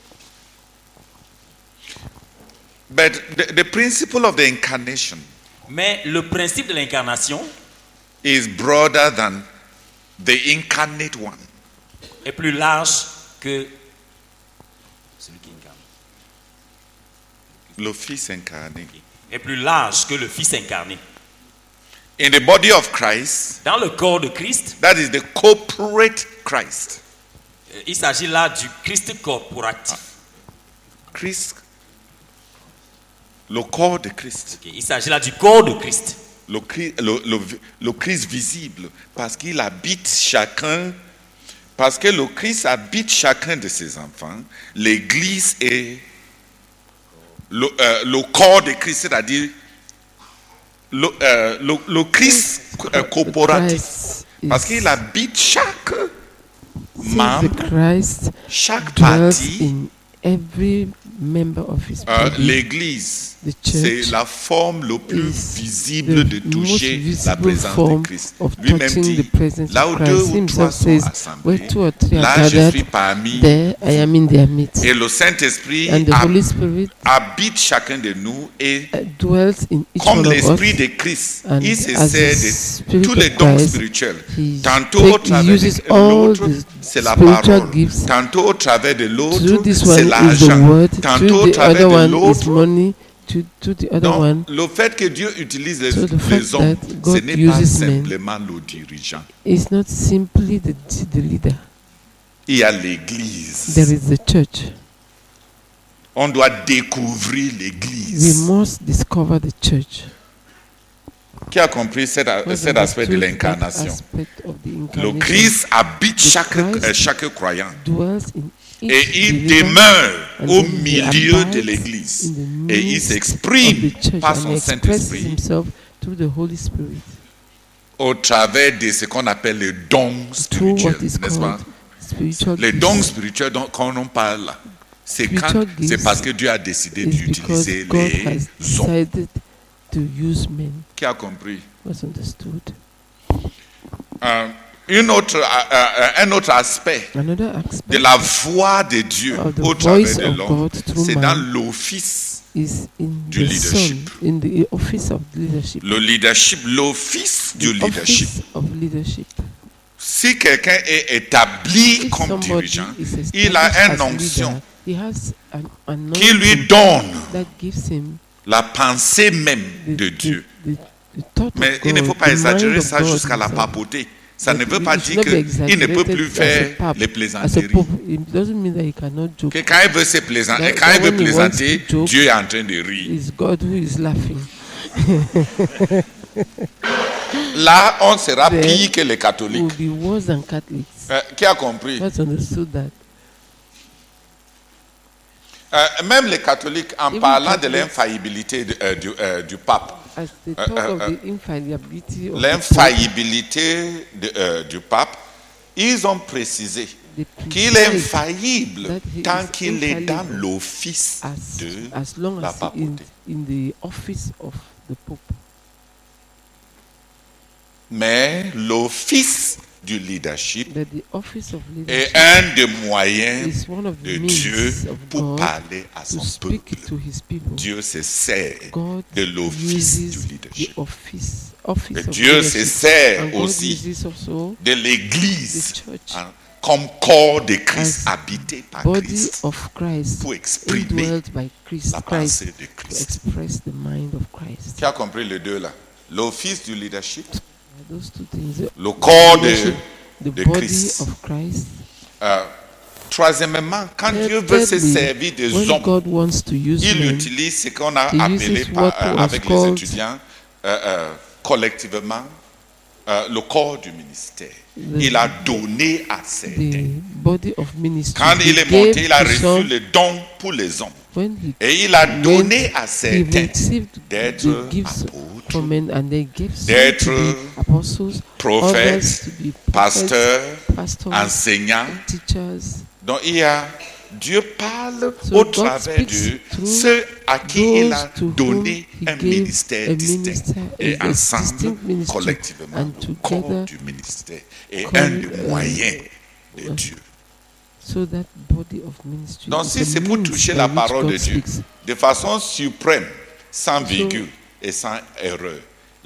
But the principle of the incarnation, mais le principe de l'incarnation is broader than the incarnate one. Est plus large que celui qui incarne. Le Fils incarné. Est plus large que le Fils incarné. In the body of Christ, dans le corps de Christ, that is the corporate Christ. Il s'agit là du Christ corporatif. Christ, le corps de Christ. Okay. Il s'agit là du corps de Christ. Le Christ visible, parce qu'il habite chacun. Parce que le Christ habite chacun de ses enfants, l'Église est le corps de Christ, c'est-à-dire le Christ corporatif. Parce qu'il habite chaque membre, chaque partie. Every member of his body, l'Église, c'est la forme la plus visible de toucher la présence de Christ. Lui-même dit, là où deux ou trois sont assemblés, là je suis parmi vous. Et le Saint-Esprit habite chacun de nous et comme l'Esprit de Christ, il se sert de tous les dons spirituels. Tantôt au travers de l'autre, c'est la parole. Tantôt au travers de l'autre, c'est l'argent. Tantôt au travers de l'autre. Donc, le fait que Dieu utilise les hommes, ce n'est pas simplement le dirigeant. It's not simply the leader. Il y a l'Église. There is the church. On doit découvrir l'Église. We must discover the church. Qui a compris cet aspect de l'incarnation? Le Christ habite chaque croyant. Et il demeure au milieu de l'Église. Et il s'exprime par son Saint-Esprit au travers de ce qu'on appelle les dons spirituels, n'est-ce pas? Les dons spirituels dont on parle là, c'est parce que Dieu a décidé d'utiliser les hommes. Qui a compris? Un autre aspect de la voix de Dieu au travers de l'homme, c'est dans l'office du leadership. Le leadership, l'office du leadership. Si quelqu'un est établi comme dirigeant, il a une onction qui lui donne la pensée même de Dieu. Mais il ne faut pas exagérer ça jusqu'à la papauté. Ça ne veut pas dire qu'il ne peut plus faire les plaisanteries. It doesn't mean that he cannot joke. Que quand il veut se plaisanter, quand il veut plaisanter, Dieu est en train de rire. It's God who is laughing. Là, on sera pire que les catholiques. We'll be worse than Catholics. Qui a compris? What's understood that? Même les catholiques, en Even parlant de Catholics, l'infaillibilité du pape, As they talk of the infallibility of the l'infaillibilité du pape, ils ont précisé qu'il est infaillible tant qu'il est dans l'office de as long la as papauté. in the office of the Pope. Mais l'office du leadership That the office of est leadership un des moyens is one of the de means Dieu of pour God parler à to son speak peuple. to his people. Dieu se sert God de l'office uses du leadership. the office Et of Dieu se leadership. sert And God aussi uses also de l'Église the church hein, comme corps de Christ, as habité par body Christ, of Christ, pour exprimer indwelt by Christ, la Christ pensée de to Christ. express the mind of Christ. Qui a compris les deux là? L'office du leadership, Those two things. le corps Leadership, the de body Christ. of Christ. Troisièmement, quand Dieu veut se Thirdly, servir des when hommes, God wants to use il men, utilise ce qu'on a he appelé uses what was avec les called étudiants collectivement le corps du ministère. The- Il a donné à the certains. body of ministry. Quand il He est monté, gave il a to reçu some. le don pour les hommes. When he Et il a went, donné à he certains received d'être the gifts apôtres, from men, and they gave some d'être to be apostles, prophètes, others to be prophets, pasteurs, pastors, enseignants. teachers. Donc il y a Dieu parle So au God travers speaks de through ceux à qui il a those to whom donné he un gave ministère a distinct. minister, Et a ensemble, distinct ministry, collectivement, and le corps together du ministère est called, un des moyens de Dieu. So that body of ministry Donc is si a c'est pour means toucher by la which parole God de Dieu speaks. de façon suprême, sans virgule et sans erreur,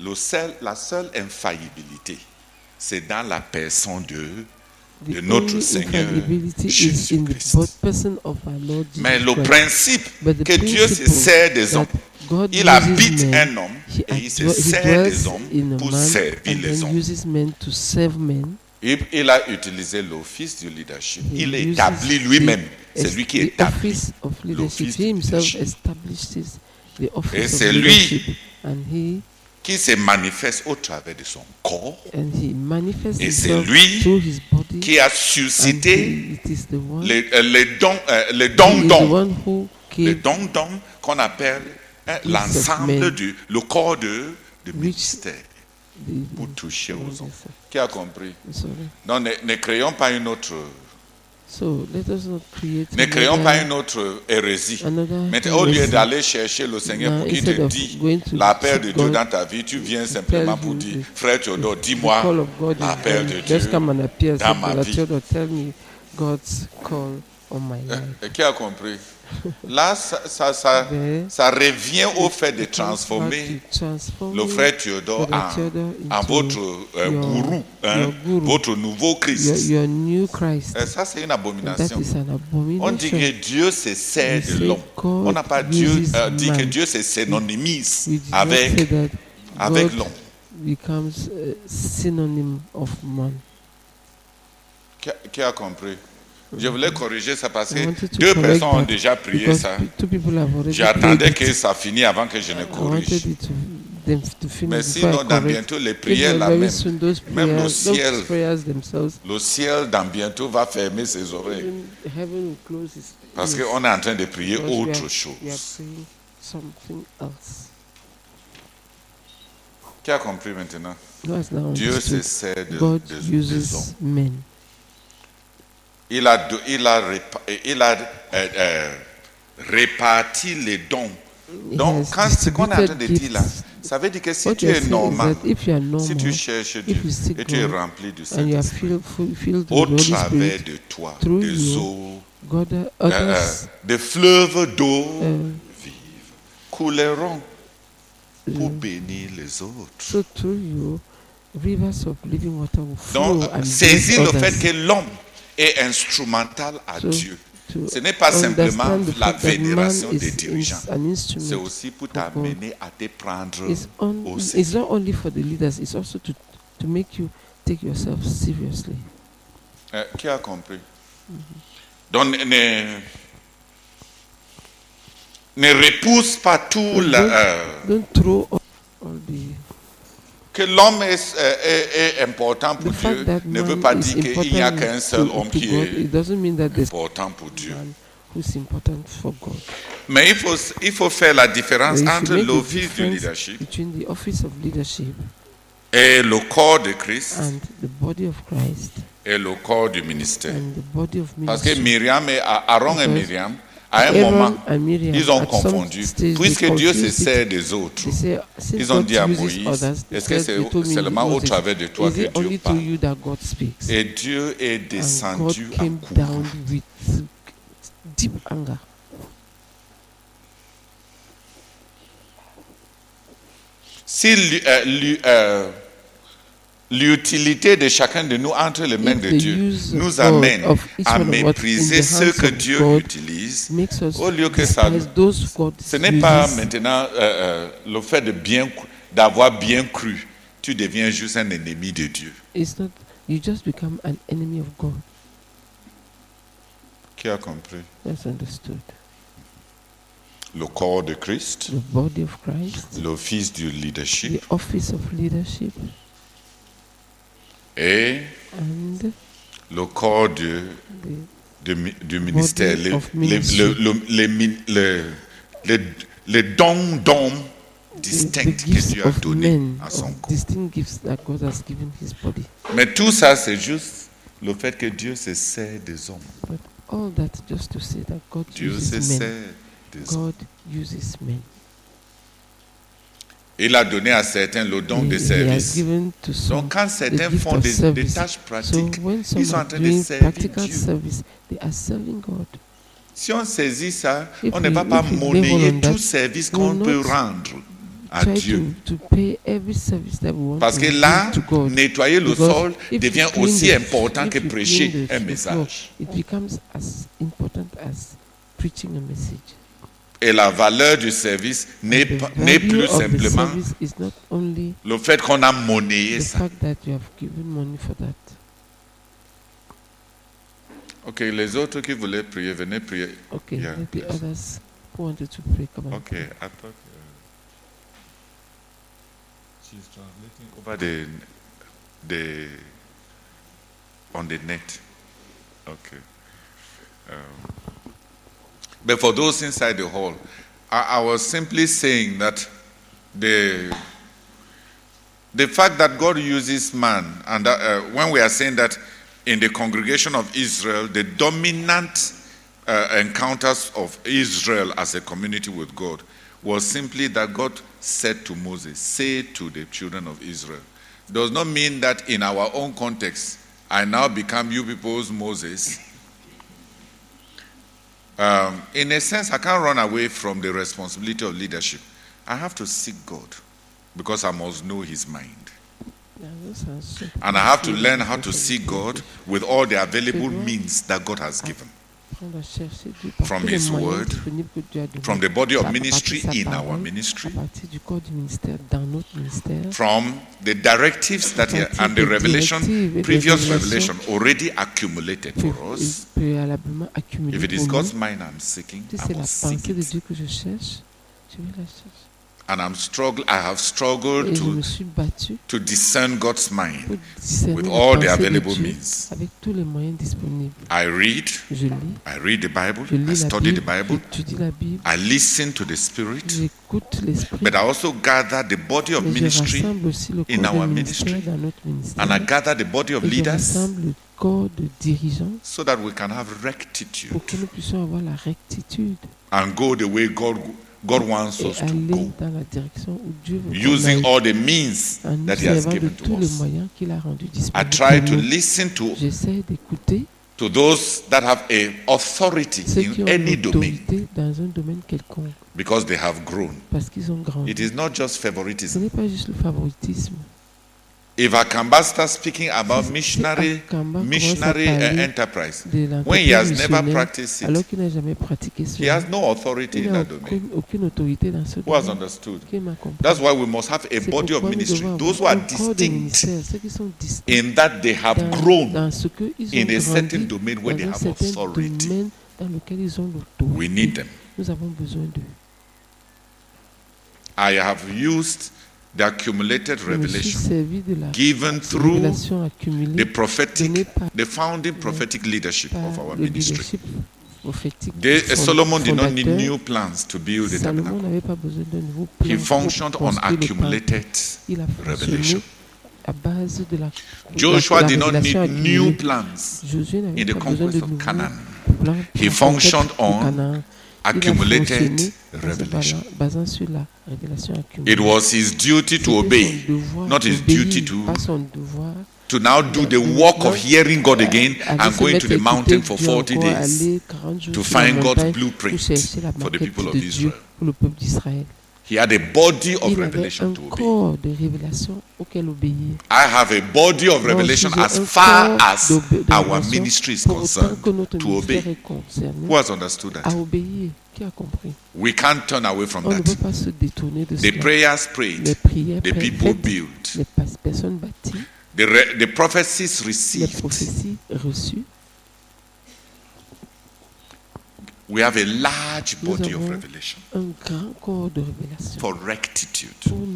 la seule infaillibilité, c'est dans la personne de The notre only Seigneur infallibility is in the Jésus-Christ. person of our Lord Jesus Mais le Christ. principe But the que Dieu se principle sert des hommes, that God il uses habite men, un homme he et il se he sert dwells des hommes in a pour man servir and les then hommes. uses men to serve men. Il a utilisé l'office du leadership. He Il uses établit lui-même. C'est lui qui the établit office of leadership. l'office He du himself leadership. establishes the office Et of c'est lui leadership, and he qui se manifeste au travers de son corps. manifests Et c'est himself lui through his body. qui a And suscité it is the one, les he dons is the one who les gave dons qu'on appelle l'ensemble le corps du ministère pour toucher aux hommes. Qui a compris? Donc ne créons pas une autre. So let us not create Ne créons pas une autre hérésie. Mais au lieu d'aller chercher le Seigneur pour qu'il te dise la paix de Dieu dans ta vie, tu viens simplement pour dire, frère Théodore, dis-moi la paix de Dieu just come and appear, dans ma vie. tell me God's call on my life. Qui a compris? Là, ça revient au fait de transformer le frère Théodore en votre gourou, votre nouveau Christ. Your new Christ. Et ça, c'est une abomination. That is an abomination. On dit que Dieu se sert de l'homme. On n'a pas dit que Dieu se synonymise avec l'homme. Becomes a synonym of man. Qui a compris? Je voulais corriger ça parce que to deux correct personnes ont that déjà prié because ça. two people have already J'attendais prayed que ça finisse avant que je ne I corrige. wanted them to finish Mais before sinon, I dans correct. bientôt, les If prières là very même, soon, those même le prayers themselves, le ciel dans bientôt va fermer ses oreilles. heaven will close its Parce ears. qu'on est en train de prier Because we autre are- We are chose. praying something else. Qui a compris maintenant? Who has now Dieu se understood? sert God des uses hommes. men. Il a réparti les dons. Donc, quand ce qu'on est en train de dire là, ça veut dire que si What tu you're es saying is normal, that if you are normal, si tu cherches Dieu if you seek et tu es God, rempli du and you are Saint-Esprit, filled with the au Holy travers Spirit, de toi, through des you, eaux, God, others, des fleuves d'eau vive couleront pour bénir les autres. so through you, rivers of living water will flow Donc, and saisir bless le others. fait que l'homme est instrumental à So, Dieu. to Ce n'est pas simplement understand the la fact that man vénération is- des is dirigeants. an instrument C'est aussi pour for God. t'amener à te prendre It's au Seigneur. It's not only for the leaders, it's also to make you take yourself seriously. Qui a compris? Donc, ne repousse pas tout Don't throw all the... Que l'homme est important pour Dieu ne veut pas dire qu'il n'y a qu'un seul homme qui est important pour Dieu. Who's important for God. Mais il faut faire la différence entre l'office du leadership between the office of leadership et le corps de Christ and the body of Christ et le corps du ministère. and the body of Parce que ministry. Aaron et Myriam, à un Aaron moment, and Miriam, ils ont at some confondu. stage, Puisque they Dieu se confused it. sert des autres, They say, since ils ont God dit à uses Moïse, others, est-ce they que said, they told c'est me, seulement au Moses, travers de toi is que it Dieu only to parle? you that God speaks? Et Dieu est And God descendu en came courroux. down with deep anger. Si l'utilité de chacun de nous entre les mains If de the Dieu use nous of amène God, of each à one of us in mépriser the ce hands que of Dieu God utilise, makes us au lieu que ça, despise those God ce n'est pas uses. maintenant le fait d'avoir bien cru, tu deviens juste un ennemi de Dieu. It's not, you just become an enemy of God. Qui a compris? That's understood. Le corps de Christ, The body of Christ, l'office du the leadership office of leadership, et and le corps du ministère, body of ministry. les dons d'hommes distincts the que gifts Dieu a of donnés men, à son of corps. distinct gifts that God has given His body. Mais tout ça, c'est juste le fait que Dieu se sert des hommes. But all that just to say that God Dieu se uses men. sert des hommes. God uses men. Il a donné à certains le don de He has service. given to some Donc quand the certains gift font of des service. tâches So pratiques, when some ils sont en are train de doing servir practical Dieu. service, they are serving God. Si on saisit ça, If on ne we- va pas if we monnayer level on tout that, service we will qu'on peut not rendre à Try Dieu. to pay every service that we want Parce to que give là, to God. nettoyer le Because sol if devient you clean aussi the- important if que you prêcher clean the un floor, message. it becomes as important as preaching a message. Et la valeur du service n'est The n'est value plus of the simplement service is not only le fait qu'on a monnayé the ça. fact that you have given money for that. Ok, les autres qui voulaient prier, venez prier. Okay, Yeah, let the please. others who wanted to pray come on. Ok, I thought she's translating over on the net. Okay. But for those inside the hall, I was simply saying that the fact that God uses man, and that, when we are saying that in the congregation of Israel, the dominant encounters of Israel as a community with God was simply that God said to Moses, say to the children of Israel. Does not mean that in our own context, I now become you people's Moses. In a sense, I can't run away from the responsibility of leadership. I have to seek God because I must know His mind. Yeah, those are so- And I have to learn how to seek God with all the available means that God has given. Apprendre à chercher Dieu par From tous les His moyens word, disponibles que Dieu a donnés. from the body of À partir de ministry sa in parole, our ministry, à partir du corps du ministère, dans notre ministère, from the directives that À partir and the des revelation, directives et des previous révélations revelation already accumulated for us. préalablement accumulé If it is pour God's nous. mind I'm seeking, Si I c'est la will seek pensée de it. Dieu que je cherche, je vais la chercher. And I have struggled Et je me suis battu to discern God's mind pour discerner with les all the pensées de available Dieu means. avec tous les moyens disponibles. I read, Je lis, I read the Bible, je I lis la study the Bible, Bible, j'étudie la Bible, I listen to the Spirit, j'écoute l'Esprit, but I also gather the body of mais je ministry rassemble aussi le in corps our de ministère ministry, dans notre ministère. and I gather the body of Et je leaders rassemble le corps de dirigeants so that we can have rectitude pour que nous puissions avoir la rectitude and go the way God wants et us to aller go, dans la direction où Dieu veut qu'on using aille, all the means en nous that He has servant de given tous to les us. moyens qu'il a rendus I disponibles try pour to nous. listen J'essaie d'écouter to those that have a authority ceux qui in ont any domain l'autorité dans un domaine quelconque because they have grown. parce qu'ils ont grandi. It is not just Ce favoritism. n'est pas juste le favoritisme. If Akamba starts speaking about missionary enterprise, when he has never practiced it, he has no authority in that domain. Who has understood? That's why we must have a body of ministry. Those who are distinct in that they have grown in a certain domain where they have authority. We need them. I have used the accumulated revelation given through the prophetic, the founding prophetic leadership of our ministry. Solomon did not need new plans to build the tabernacle. He functioned on accumulated revelation. Joshua did not need new plans in the conquest of Canaan. He functioned on accumulated revelation. It was his duty to obey, not his duty to now do the work of hearing God again and going to the mountain for 40 days to find God's blueprint for the people of Israel. He had a body of revelation to obey. I have a body of revelation as far as our ministry is concerned to obey. Who has understood that? We can't turn away from that. The prayers prayed, the people built, the prophecies received. We have a large body of revelation for rectitude.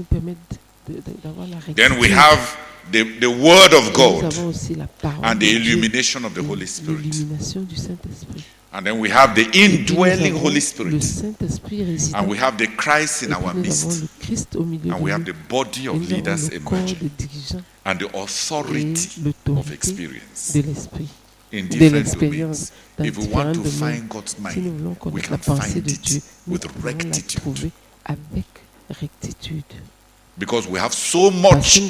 Then we have the word of God and the illumination of the Holy Spirit. And then we have the indwelling Holy Spirit. And we have the Christ in our midst. And we have the body of leaders emerging. And the authority of experience in different domains. If we want to find God's mind, we can find it with rectitude. Because we have so much.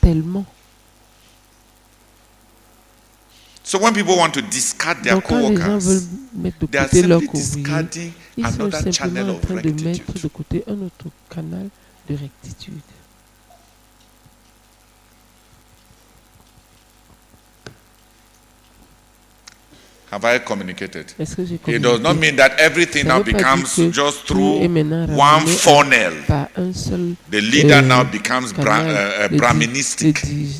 So when people want to discard their co-workers, they are simply discarding another channel of rectitude. Have I communicated? It does not mean that everything now becomes just through one funnel. The leader now becomes brahministic.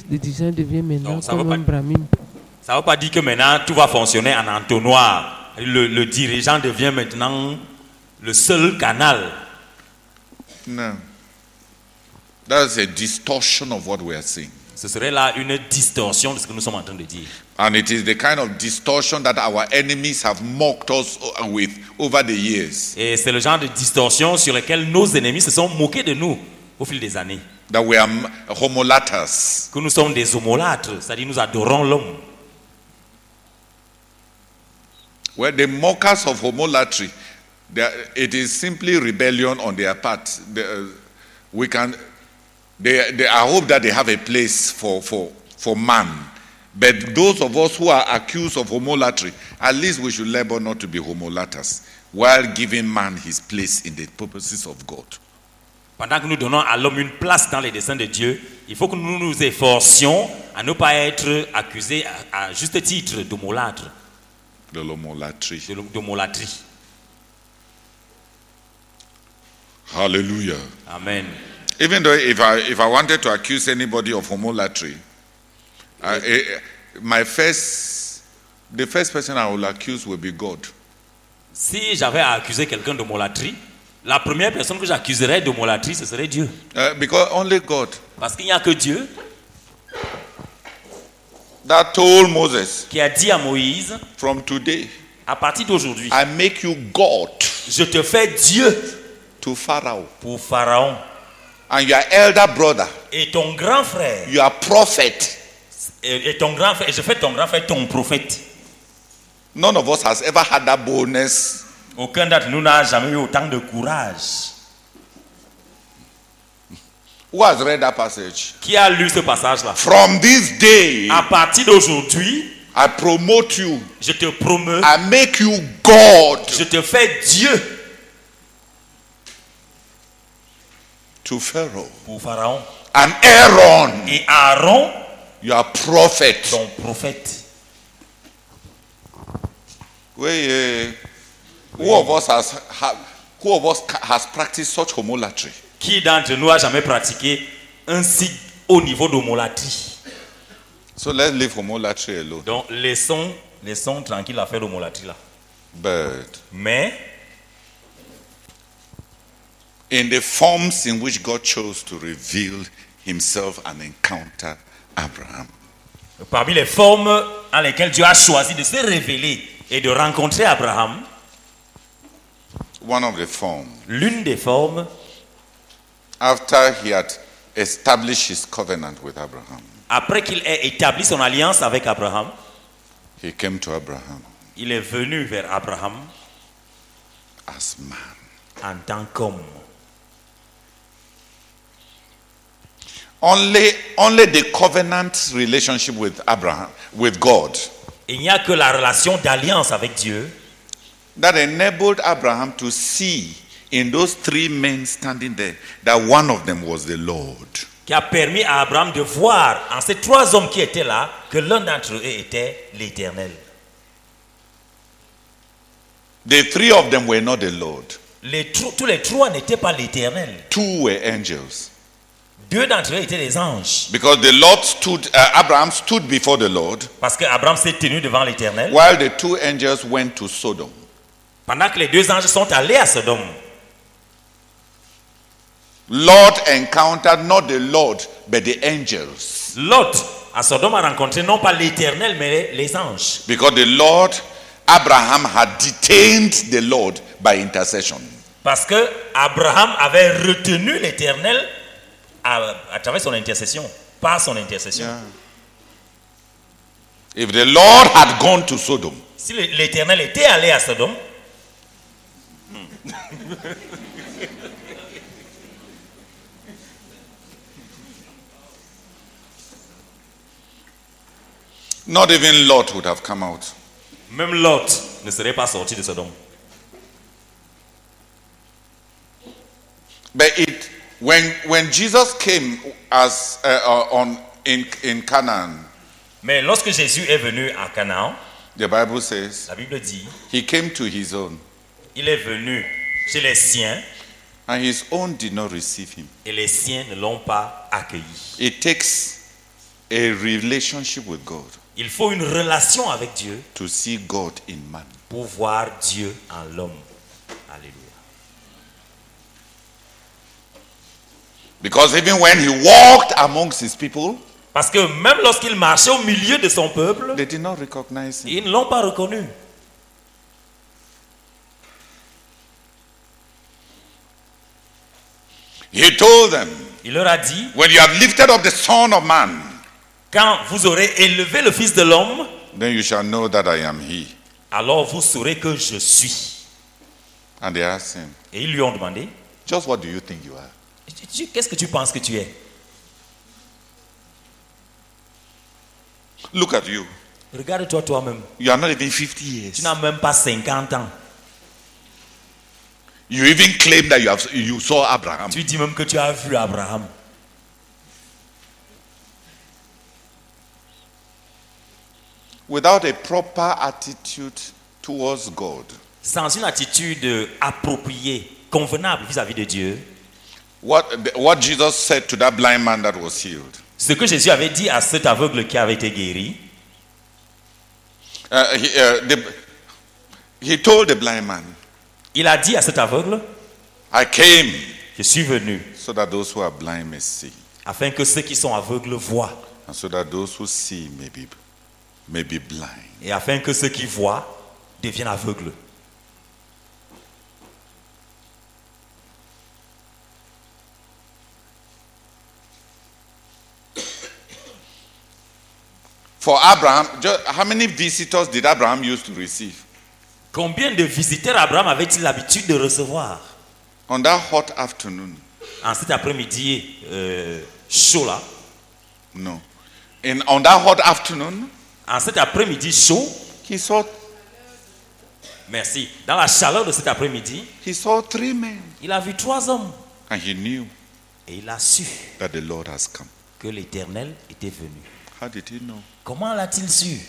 Ça ne veut pas dire que maintenant tout va fonctionner en entonnoir. Le dirigeant devient maintenant le seul canal. No. That's a distortion of what we are saying. Ce serait là une distorsion de ce que nous sommes en train de dire. And it is the kind of distortion that our enemies have mocked us with over the years. Et c'est le genre de distorsion sur lequel nos ennemis se sont moqués de nous au fil des années. That we are homolaters. Que nous sommes des homolâtres, c'est-à-dire nous adorons l'homme. Well, the mockers of homolatry, it is simply rebellion on their part. I hope that they have a place for man. But those of us who are accused of homolatry, at least we should labor not to be homolaters, while giving man his place in the purposes of God. Pendant que nous donnons à l'homme une place dans les desseins de Dieu, il faut que nous nous efforcions à ne pas être accusés à juste titre d'homolâtre. De l'homolatrie. Hallelujah. Amen. Even though if I wanted to accuse anybody of homolatry, the first person I will accuse will be God. Si j'avais à accuser quelqu'un d'homolâtrie, la première personne que j'accuserais d'homolâtrie, ce serait Dieu. Because only God. Parce qu'il n'y a que Dieu. That told Moses, qui a dit à Moïse, from today, à partir d'aujourd'hui, I make you God. Je te fais Dieu. To Pharaoh. Pour Pharaon. And your elder brother. Et ton grand frère. Your prophet. Et ton grand frère, je fais ton grand frère ton prophète. None of us has ever had that boldness. Aucun d'entre nous n'a jamais eu autant de courage. Who has read that passage? Qui a lu ce passage-là? From this day, à partir d'aujourd'hui, I promote you. Je te promeux. I make you God. Je te fais Dieu. to Pharaoh. pour Pharaon. And Aaron, Et Aaron, your prophet. ton prophète. Who of us has practiced such homolatry? Qui d'entre nous a jamais pratiqué un si haut niveau d'homolâtrie? So let's leave homolatry alone. Donc laissons tranquille l'affaire d'homolâtrie là. But Mais in the forms in which God chose to reveal himself and encounter Abraham, parmi les formes en lesquelles Dieu a choisi de se révéler et de rencontrer Abraham, one of the forms, l'une des formes, after he had established his covenant with Abraham, après qu'il ait établi son alliance avec Abraham, he came to Abraham il est venu vers Abraham as man. en tant qu'homme. Only the covenant relationship with Abraham, with God, Il n'y a que la relation d'alliance avec Dieu that enabled Abraham to see in those three men standing there that one of them was the Lord. qui a permis à Abraham de voir en ces trois hommes qui étaient là que l'un d'entre eux était l'Éternel. The three of them were not the Lord. Tous les trois n'étaient pas l'Éternel. Two were angels. Deux d'entre eux étaient des anges. Because the Lord stood, Abraham stood before the Lord, Parce que Abraham s'est tenu devant l'Éternel. while the two angels went to Sodom. Pendant que les deux anges sont allés à Sodome. Lot encountered not the Lord, but the angels. Lot, à Sodome, a rencontré non pas l'Éternel, mais les anges. Because the Lord, Abraham had detained the Lord by intercession. Parce que Abraham avait retenu l'Éternel à travers son intercession, par son intercession. Yeah. If the Lord had gone to Sodom, Si l'Éternel était allé à Sodome, not even Lot would have come out. même Lot ne serait pas sorti de Sodome. But when Jesus came as in Canaan, Mais lorsque Jésus est venu à Canaan, the Bible says la Bible dit, he came to his own, il est venu chez les siens and his own did not receive him. et les siens ne l'ont pas accueilli. It takes a relationship with God Il faut une relation avec Dieu to see God in man. pour voir Dieu en l'homme. Alléluia. Because even when he walked amongst his people, Parce que même lorsqu'il marchait au milieu de son peuple, they did not recognize him. ils ne l'ont pas reconnu. He told them, Il leur a dit, when you have lifted up the Son of Man, quand vous aurez élevé le Fils de l'homme, then you shall know that I am he. alors vous saurez que je suis. And they asked him, Et ils lui ont demandé, just what do you think you are? qu'est-ce que tu penses que tu es? Look at you. Regarde-toi toi-même. You are not even 50 Tu years. n'as même pas 50 ans. You even claim that you saw Abraham. Tu dis même que tu as vu Abraham. Without a proper attitude towards God, Sans une attitude appropriée, convenable vis-à-vis de Dieu, what Jesus said to that blind man that was healed, ce que Jésus avait dit à cet aveugle qui avait été guéri, he told the blind man, il a dit à cet aveugle, I came je suis venu so that those who are blind may see, afin que ceux qui sont aveugles voient, and so that those who see may be blind. et afin que ceux qui voient deviennent aveugles. For Abraham, how many visitors did Abraham used to receive? Combien de visiteurs Abraham avait-il l'habitude de recevoir? On that hot afternoon? En cet après-midi chaud là. No. On that hot afternoon? En cet après-midi chaud. He saw. Merci. Dans la chaleur de cet après-midi, he saw 3 men. Il a vu 3 hommes. And he knew Et il a su that the Lord has come. que l'Éternel était venu. How did he know? Comment l'a-t-il su?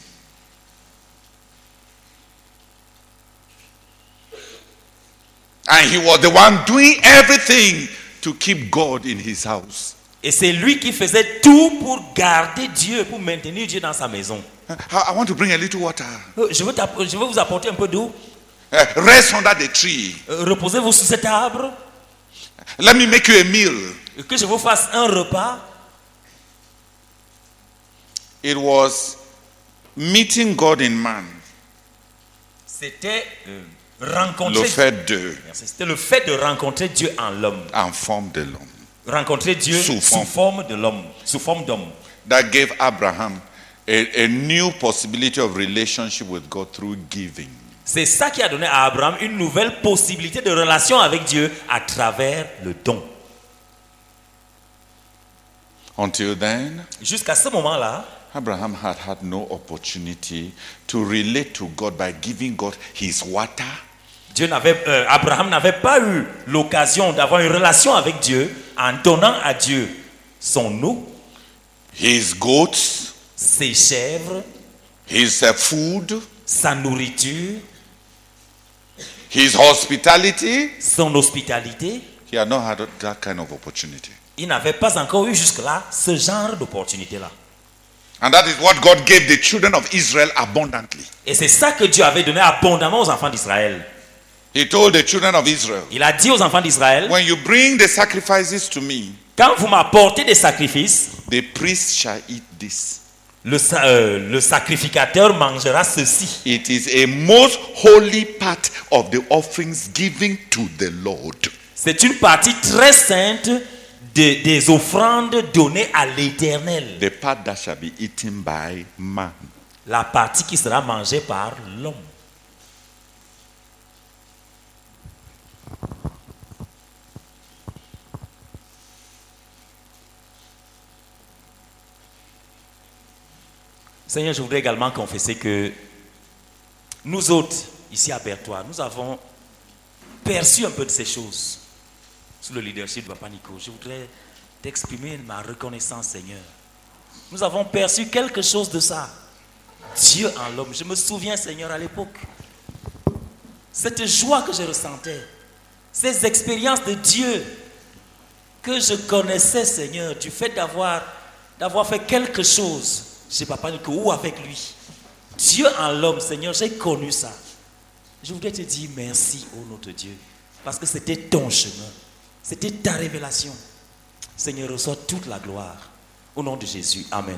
And he was the one doing everything to keep God in his house. Et c'est lui qui faisait tout pour garder Dieu, pour maintenir Dieu dans sa maison. I want to bring a little water. Je veux vous apporter un peu d'eau. Rest under the tree. Reposez-vous sous cet arbre. Let me make you a meal. Que je vous fasse un repas. It was meeting God in man. C'était rencontrer. Le fait de. C'était le fait de rencontrer Dieu en l'homme. En forme de l'homme. Rencontrer Dieu sous forme de l'homme, sous forme d'homme. That gave Abraham a new possibility of relationship with God through giving. C'est ça qui a donné à Abraham une nouvelle possibilité de relation avec Dieu à travers le don. Until then, jusqu'à ce moment-là, Abraham had no opportunity to relate to God by giving God his water. Abraham n'avait pas eu l'occasion d'avoir une relation avec Dieu en donnant à Dieu son eau, his goats, ses chèvres, his food, sa nourriture, his hospitality. Son hospitalité. He had not had that kind of opportunity. Il n'avait pas encore eu jusque-là ce genre d'opportunité-là. And that is what God gave the children of Israel abundantly. Et c'est ça que Dieu avait donné abondamment aux enfants d'Israël. He told the children of Israel, il a dit aux enfants d'Israël, when you bring the sacrifices to me, quand vous m'apportez des sacrifices, the priest shall eat this. Le sacrificateur mangera ceci. It is a most holy part of the offerings given to the Lord. C'est une partie très sainte des offrandes données à l'Éternel. The part that shall be eaten by man. La partie qui sera mangée par l'homme. Seigneur, je voudrais également confesser que nous autres, ici à Berthois, nous avons perçu un peu de ces choses sous le leadership de Papa Nico. Je voudrais t'exprimer ma reconnaissance, Seigneur. Nous avons perçu quelque chose de ça. Dieu en l'homme. Je me souviens, Seigneur, à l'époque, cette joie que je ressentais, ces expériences de Dieu que je connaissais, Seigneur, du fait d'avoir fait quelque chose chez Papa Nico ou avec lui. Dieu en l'homme, Seigneur, j'ai connu ça. Je voudrais te dire merci, ô notre Dieu, parce que c'était ton chemin, c'était ta révélation. Seigneur, reçois toute la gloire. Au nom de Jésus, amen.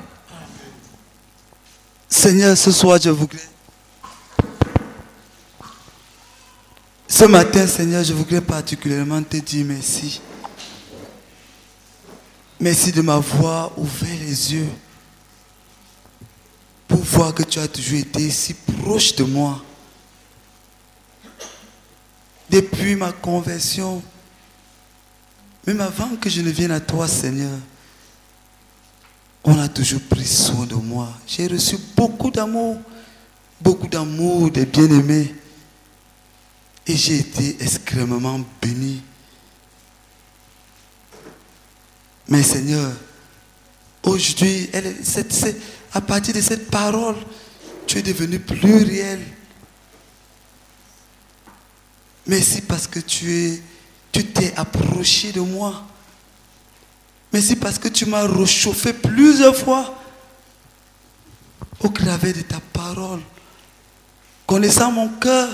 Seigneur, ce soir, je voudrais... Ce matin, Seigneur, je voudrais particulièrement te dire merci. Merci de m'avoir ouvert les yeux pour voir que tu as toujours été si proche de moi. Depuis ma conversion, même avant que je ne vienne à toi, Seigneur, on a toujours pris soin de moi. J'ai reçu beaucoup d'amour des bien-aimés. Et j'ai été extrêmement béni. Mais Seigneur, aujourd'hui, à partir de cette parole, tu es devenu plus réel. Merci parce que tu t'es approché de moi. Merci parce que tu m'as réchauffé plusieurs fois au travers de ta parole. Connaissant mon cœur,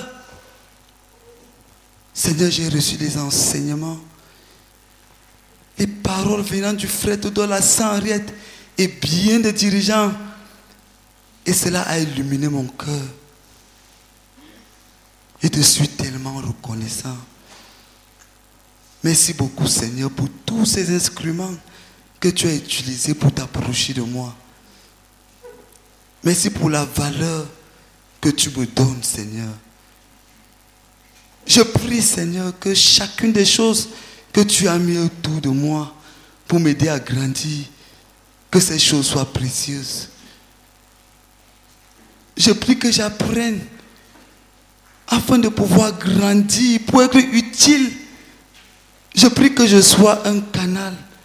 Seigneur, j'ai reçu des enseignements. Les paroles venant du frère Todola sans Henriette et bien des dirigeants. Et cela a illuminé mon cœur. Et je suis tellement reconnaissant. Merci beaucoup, Seigneur, pour tous ces instruments que tu as utilisés pour t'approcher de moi. Merci pour la valeur que tu me donnes, Seigneur. Je prie, Seigneur, que chacune des choses que tu as mis autour de moi pour m'aider à grandir, que ces choses soient précieuses. Je prie que j'apprenne afin de pouvoir grandir, pour être utile. Je prie que je sois un canal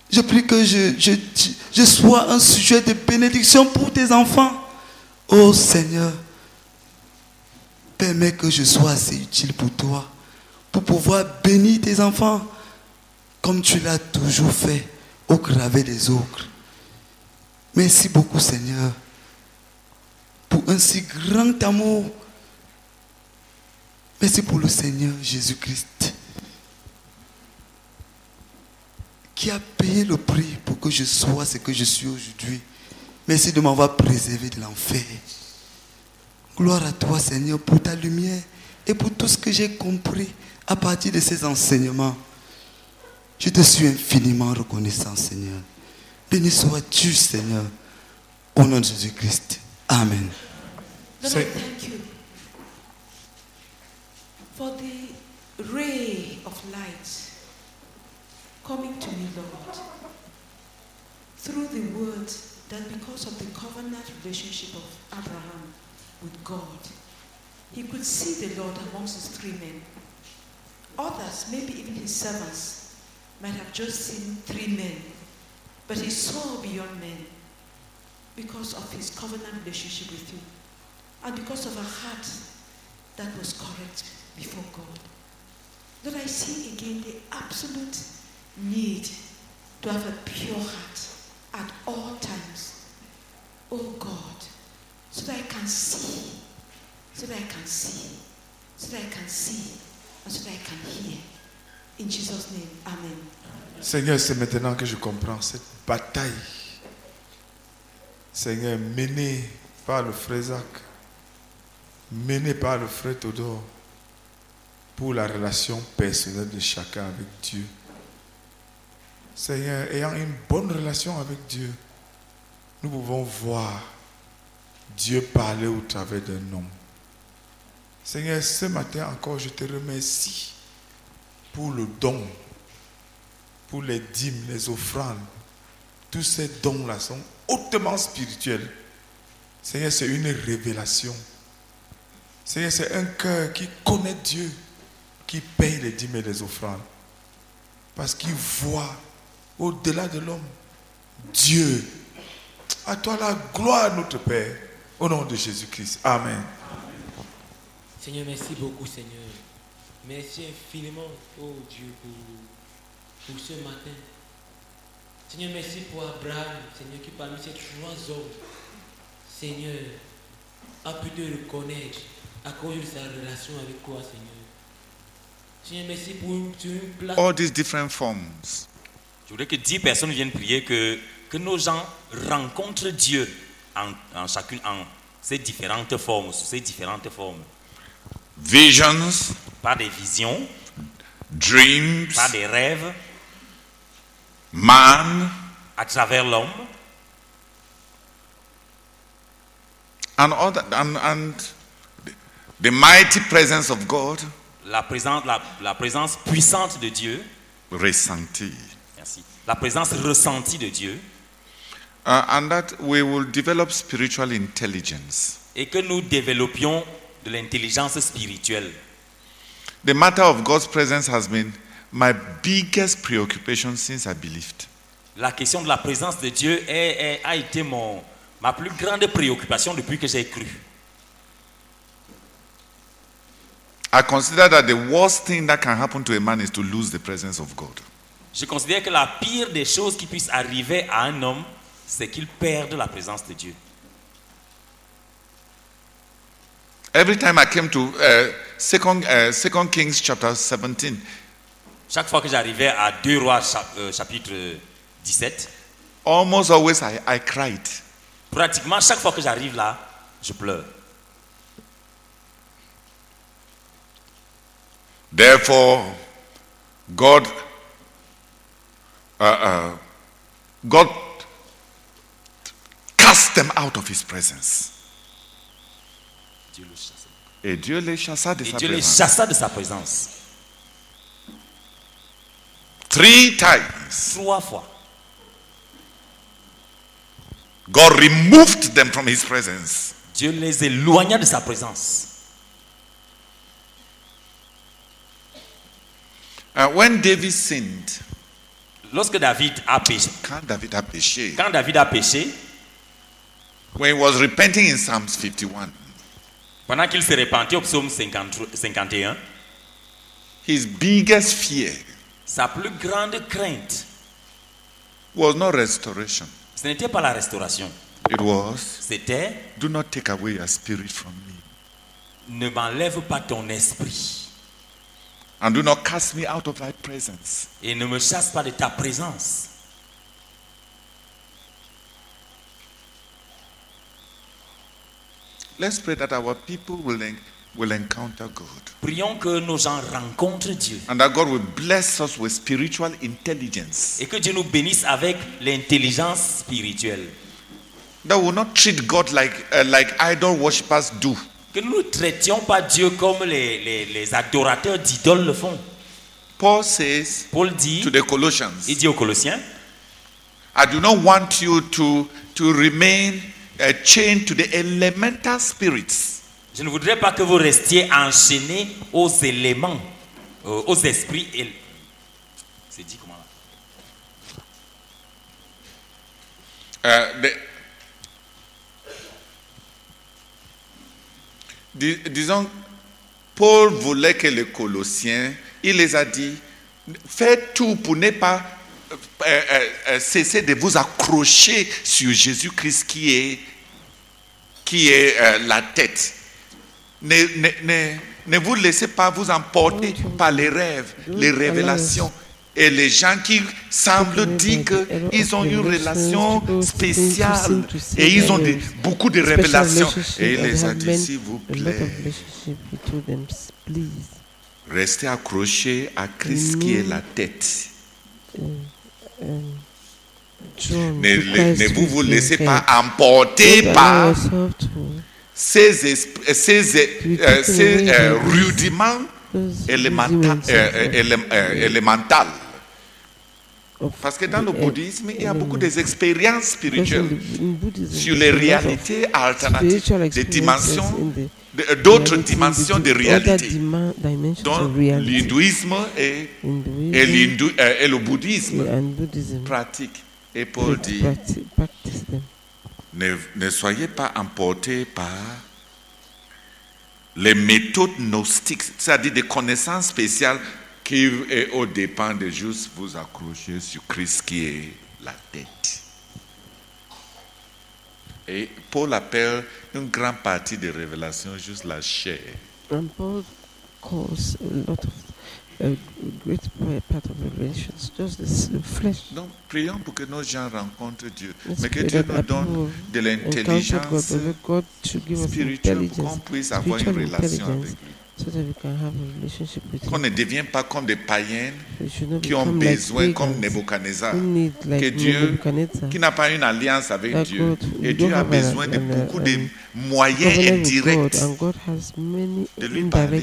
Je prie que je sois un sujet de bénédiction pour tes enfants. Oh Seigneur, permets que je sois assez utile pour toi, pour pouvoir bénir tes enfants, comme tu l'as toujours fait au gravet des ocres. Merci beaucoup Seigneur, pour un si grand amour. Merci pour le Seigneur Jésus-Christ, qui a payé le prix pour que je sois ce que je suis aujourd'hui. Merci de m'avoir préservé de l'enfer. Gloire à toi Seigneur pour ta lumière et pour tout ce que j'ai compris à partir de ces enseignements. Je te suis infiniment reconnaissant Seigneur. Béni sois-tu Seigneur, au nom de Jésus-Christ. Amen. Lord, I thank you for the ray of light coming to me, Lord, through the word that because of the covenant relationship of Abraham with God, he could see the Lord amongst his 3 men. Others, maybe even his servants, might have just seen 3 men, but he saw beyond men because of his covenant relationship with you and because of a heart that was correct before God. Lord, I see again the absolute need to have a pure heart at all times. Oh God, so that I can see, so that I can see, so that I can see, and so that I can hear. In Jesus' name, Amen. Seigneur, c'est maintenant que je comprends cette bataille. Seigneur, menée par le frère Zach, menée par le frère Théodore, pour la relation personnelle de chacun avec Dieu. Seigneur, ayant une bonne relation avec Dieu, nous pouvons voir Dieu parler au travers d'un homme. Seigneur, ce matin encore, je te remercie pour le don, pour les dîmes, les offrandes. Tous ces dons-là sont hautement spirituels. Seigneur, c'est une révélation. Seigneur, c'est un cœur qui connaît Dieu, qui paye les dîmes et les offrandes. Parce qu'il voit au-delà de l'homme Dieu. À toi la gloire, notre Père, au nom de Jésus-Christ. Amen. Seigneur, merci beaucoup, Seigneur. Merci infiniment, oh Dieu, pour ce matin. Seigneur, merci pour Abraham, Seigneur, qui parmi ces 3 hommes, Seigneur, a pu te reconnaître à cause de sa relation avec toi, Seigneur. Seigneur, merci pour une place. All these different forms. Je voudrais que 10 personnes viennent prier que nos gens rencontrent Dieu en chacune, en ces différentes formes, sous ces différentes formes. Visions, par des visions, dreams, par des rêves, man, à travers l'homme, and the mighty presence of God, la présence puissante de Dieu, ressentie. Merci. La présence ressentie de Dieu, and that we will develop spiritual intelligence. Et que nous développions de l'intelligence spirituelle. The matter of God's presence has been my biggest preoccupation since I believed. La question de la présence de Dieu a été ma plus grande préoccupation depuis que j'ai cru. I consider that the worst thing that can happen to a man is to lose the presence of God. Je considère que la pire des choses qui puissent arriver à un homme, c'est qu'il perde la présence de Dieu. Every time I came to 2 Kings chapter 17, chaque fois que j'arrivais à 2 Rois chapitre 17, almost always I cried. Pratiquement chaque fois que j'arrive là, je pleure. Therefore, God cast them out of his presence. Et Dieu les chassa de sa présence. 3 times. 3 fois. God removed them from his presence. Dieu les éloigna de sa présence. When David sinned, Lorsque David a péché, quand David a péché, when he was repenting in Psalms 51, pendant qu'il se repentit au psaume 51, his biggest fear sa plus grande crainte was not restoration. Ce n'était pas la restauration. It was, C'était, do not take away your spirit from me. ne m'enlève pas ton esprit. And do not cast me out of thy presence. Et ne me chasse pas de ta présence. Let's pray that our people will encounter God. Prions que nos gens rencontrent Dieu. And that God will bless us with spiritual intelligence. Et que Dieu nous bénisse avec l'intelligence spirituelle. That we will not treat God like idol worshippers do. Que nous ne traitions pas Dieu comme les adorateurs d'idoles le font. Paul says dit to the Colossians, il dit aux Colossiens, I do not want you to remain chained to the elemental spirits. Je ne voudrais pas que vous restiez enchaînés aux éléments, aux esprits. C'est dit comment là? Disons, Paul voulait que les Colossiens, il les a dit, faites tout pour ne pas cesser de vous accrocher sur Jésus-Christ qui est la tête. Ne vous laissez pas vous emporter par les rêves, les révélations. Et les gens qui semblent dire qu'ils ont une relation spéciale et ils ont beaucoup de révélations. Et il les a dit, s'il vous plaît, restez accrochés à Christ qui est la tête. Ne vous laissez pas emporter par ces rudiments élémentaux. Parce que dans le bouddhisme, il y a beaucoup d'expériences spirituelles sur les réalités alternatives, des dimensions, d'autres dimensions de réalité, dont l'hindouisme et le bouddhisme pratiquent. Et Paul dit, ne soyez pas emportés par les méthodes gnostiques, c'est-à-dire des connaissances spéciales qui est au dépend de juste vous accrocher sur Christ qui est la tête. Et Paul appelle une grande partie des révélations juste la chair. And Paul calls a great part of revelations just the flesh. Donc prions pour que nos gens rencontrent Dieu, mais que Dieu nous donne de l'intelligence spirituelle pour qu'on puisse avoir une relation avec lui. So that we can have a relationship with Qu'on ne devienne pas comme des païens qui ont besoin, comme Nebuchadnezzar, que Dieu, qui n'a pas une alliance avec Dieu, et Dieu a besoin de beaucoup de moyens indirects de lui parler.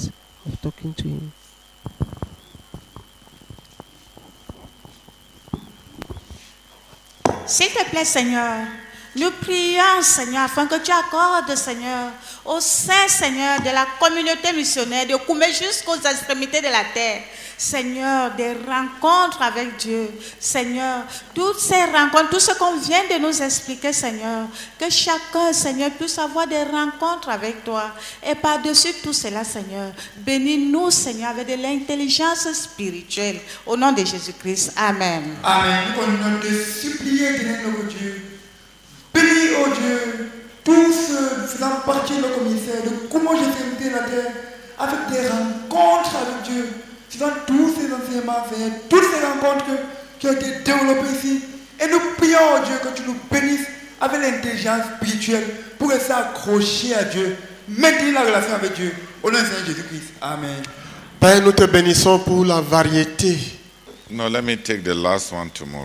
S'il te plaît, Seigneur, nous prions, Seigneur, afin que tu accordes, Seigneur, au sein, Seigneur, de la communauté missionnaire, de Koumé jusqu'aux extrémités de la terre, Seigneur, des rencontres avec Dieu, Seigneur, toutes ces rencontres, tout ce qu'on vient de nous expliquer, Seigneur, que chacun, Seigneur, puisse avoir des rencontres avec toi, et par-dessus tout cela, Seigneur, bénis-nous, Seigneur, avec de l'intelligence spirituelle, au nom de Jésus-Christ, Amen. Amen. Nous continuons de supplier de Dieu. Bénis, oh Dieu, tous ceux faisant partie de nos commissaires, de comment j'ai fait la terre, avec des rencontres avec Dieu, faisant tous ces enseignements, toutes ces rencontres qui ont été développées ici. Et nous prions, oh Dieu, que tu nous bénisses avec l'intelligence spirituelle pour rester accrochés à Dieu, maintenir la relation avec Dieu. Au nom de Seigneur Jésus-Christ. Amen. Père, nous te bénissons pour la variété. No, let me take the last one tomorrow.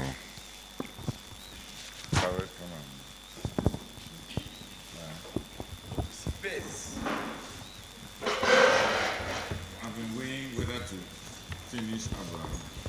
I've been weighing whether to finish Abraham.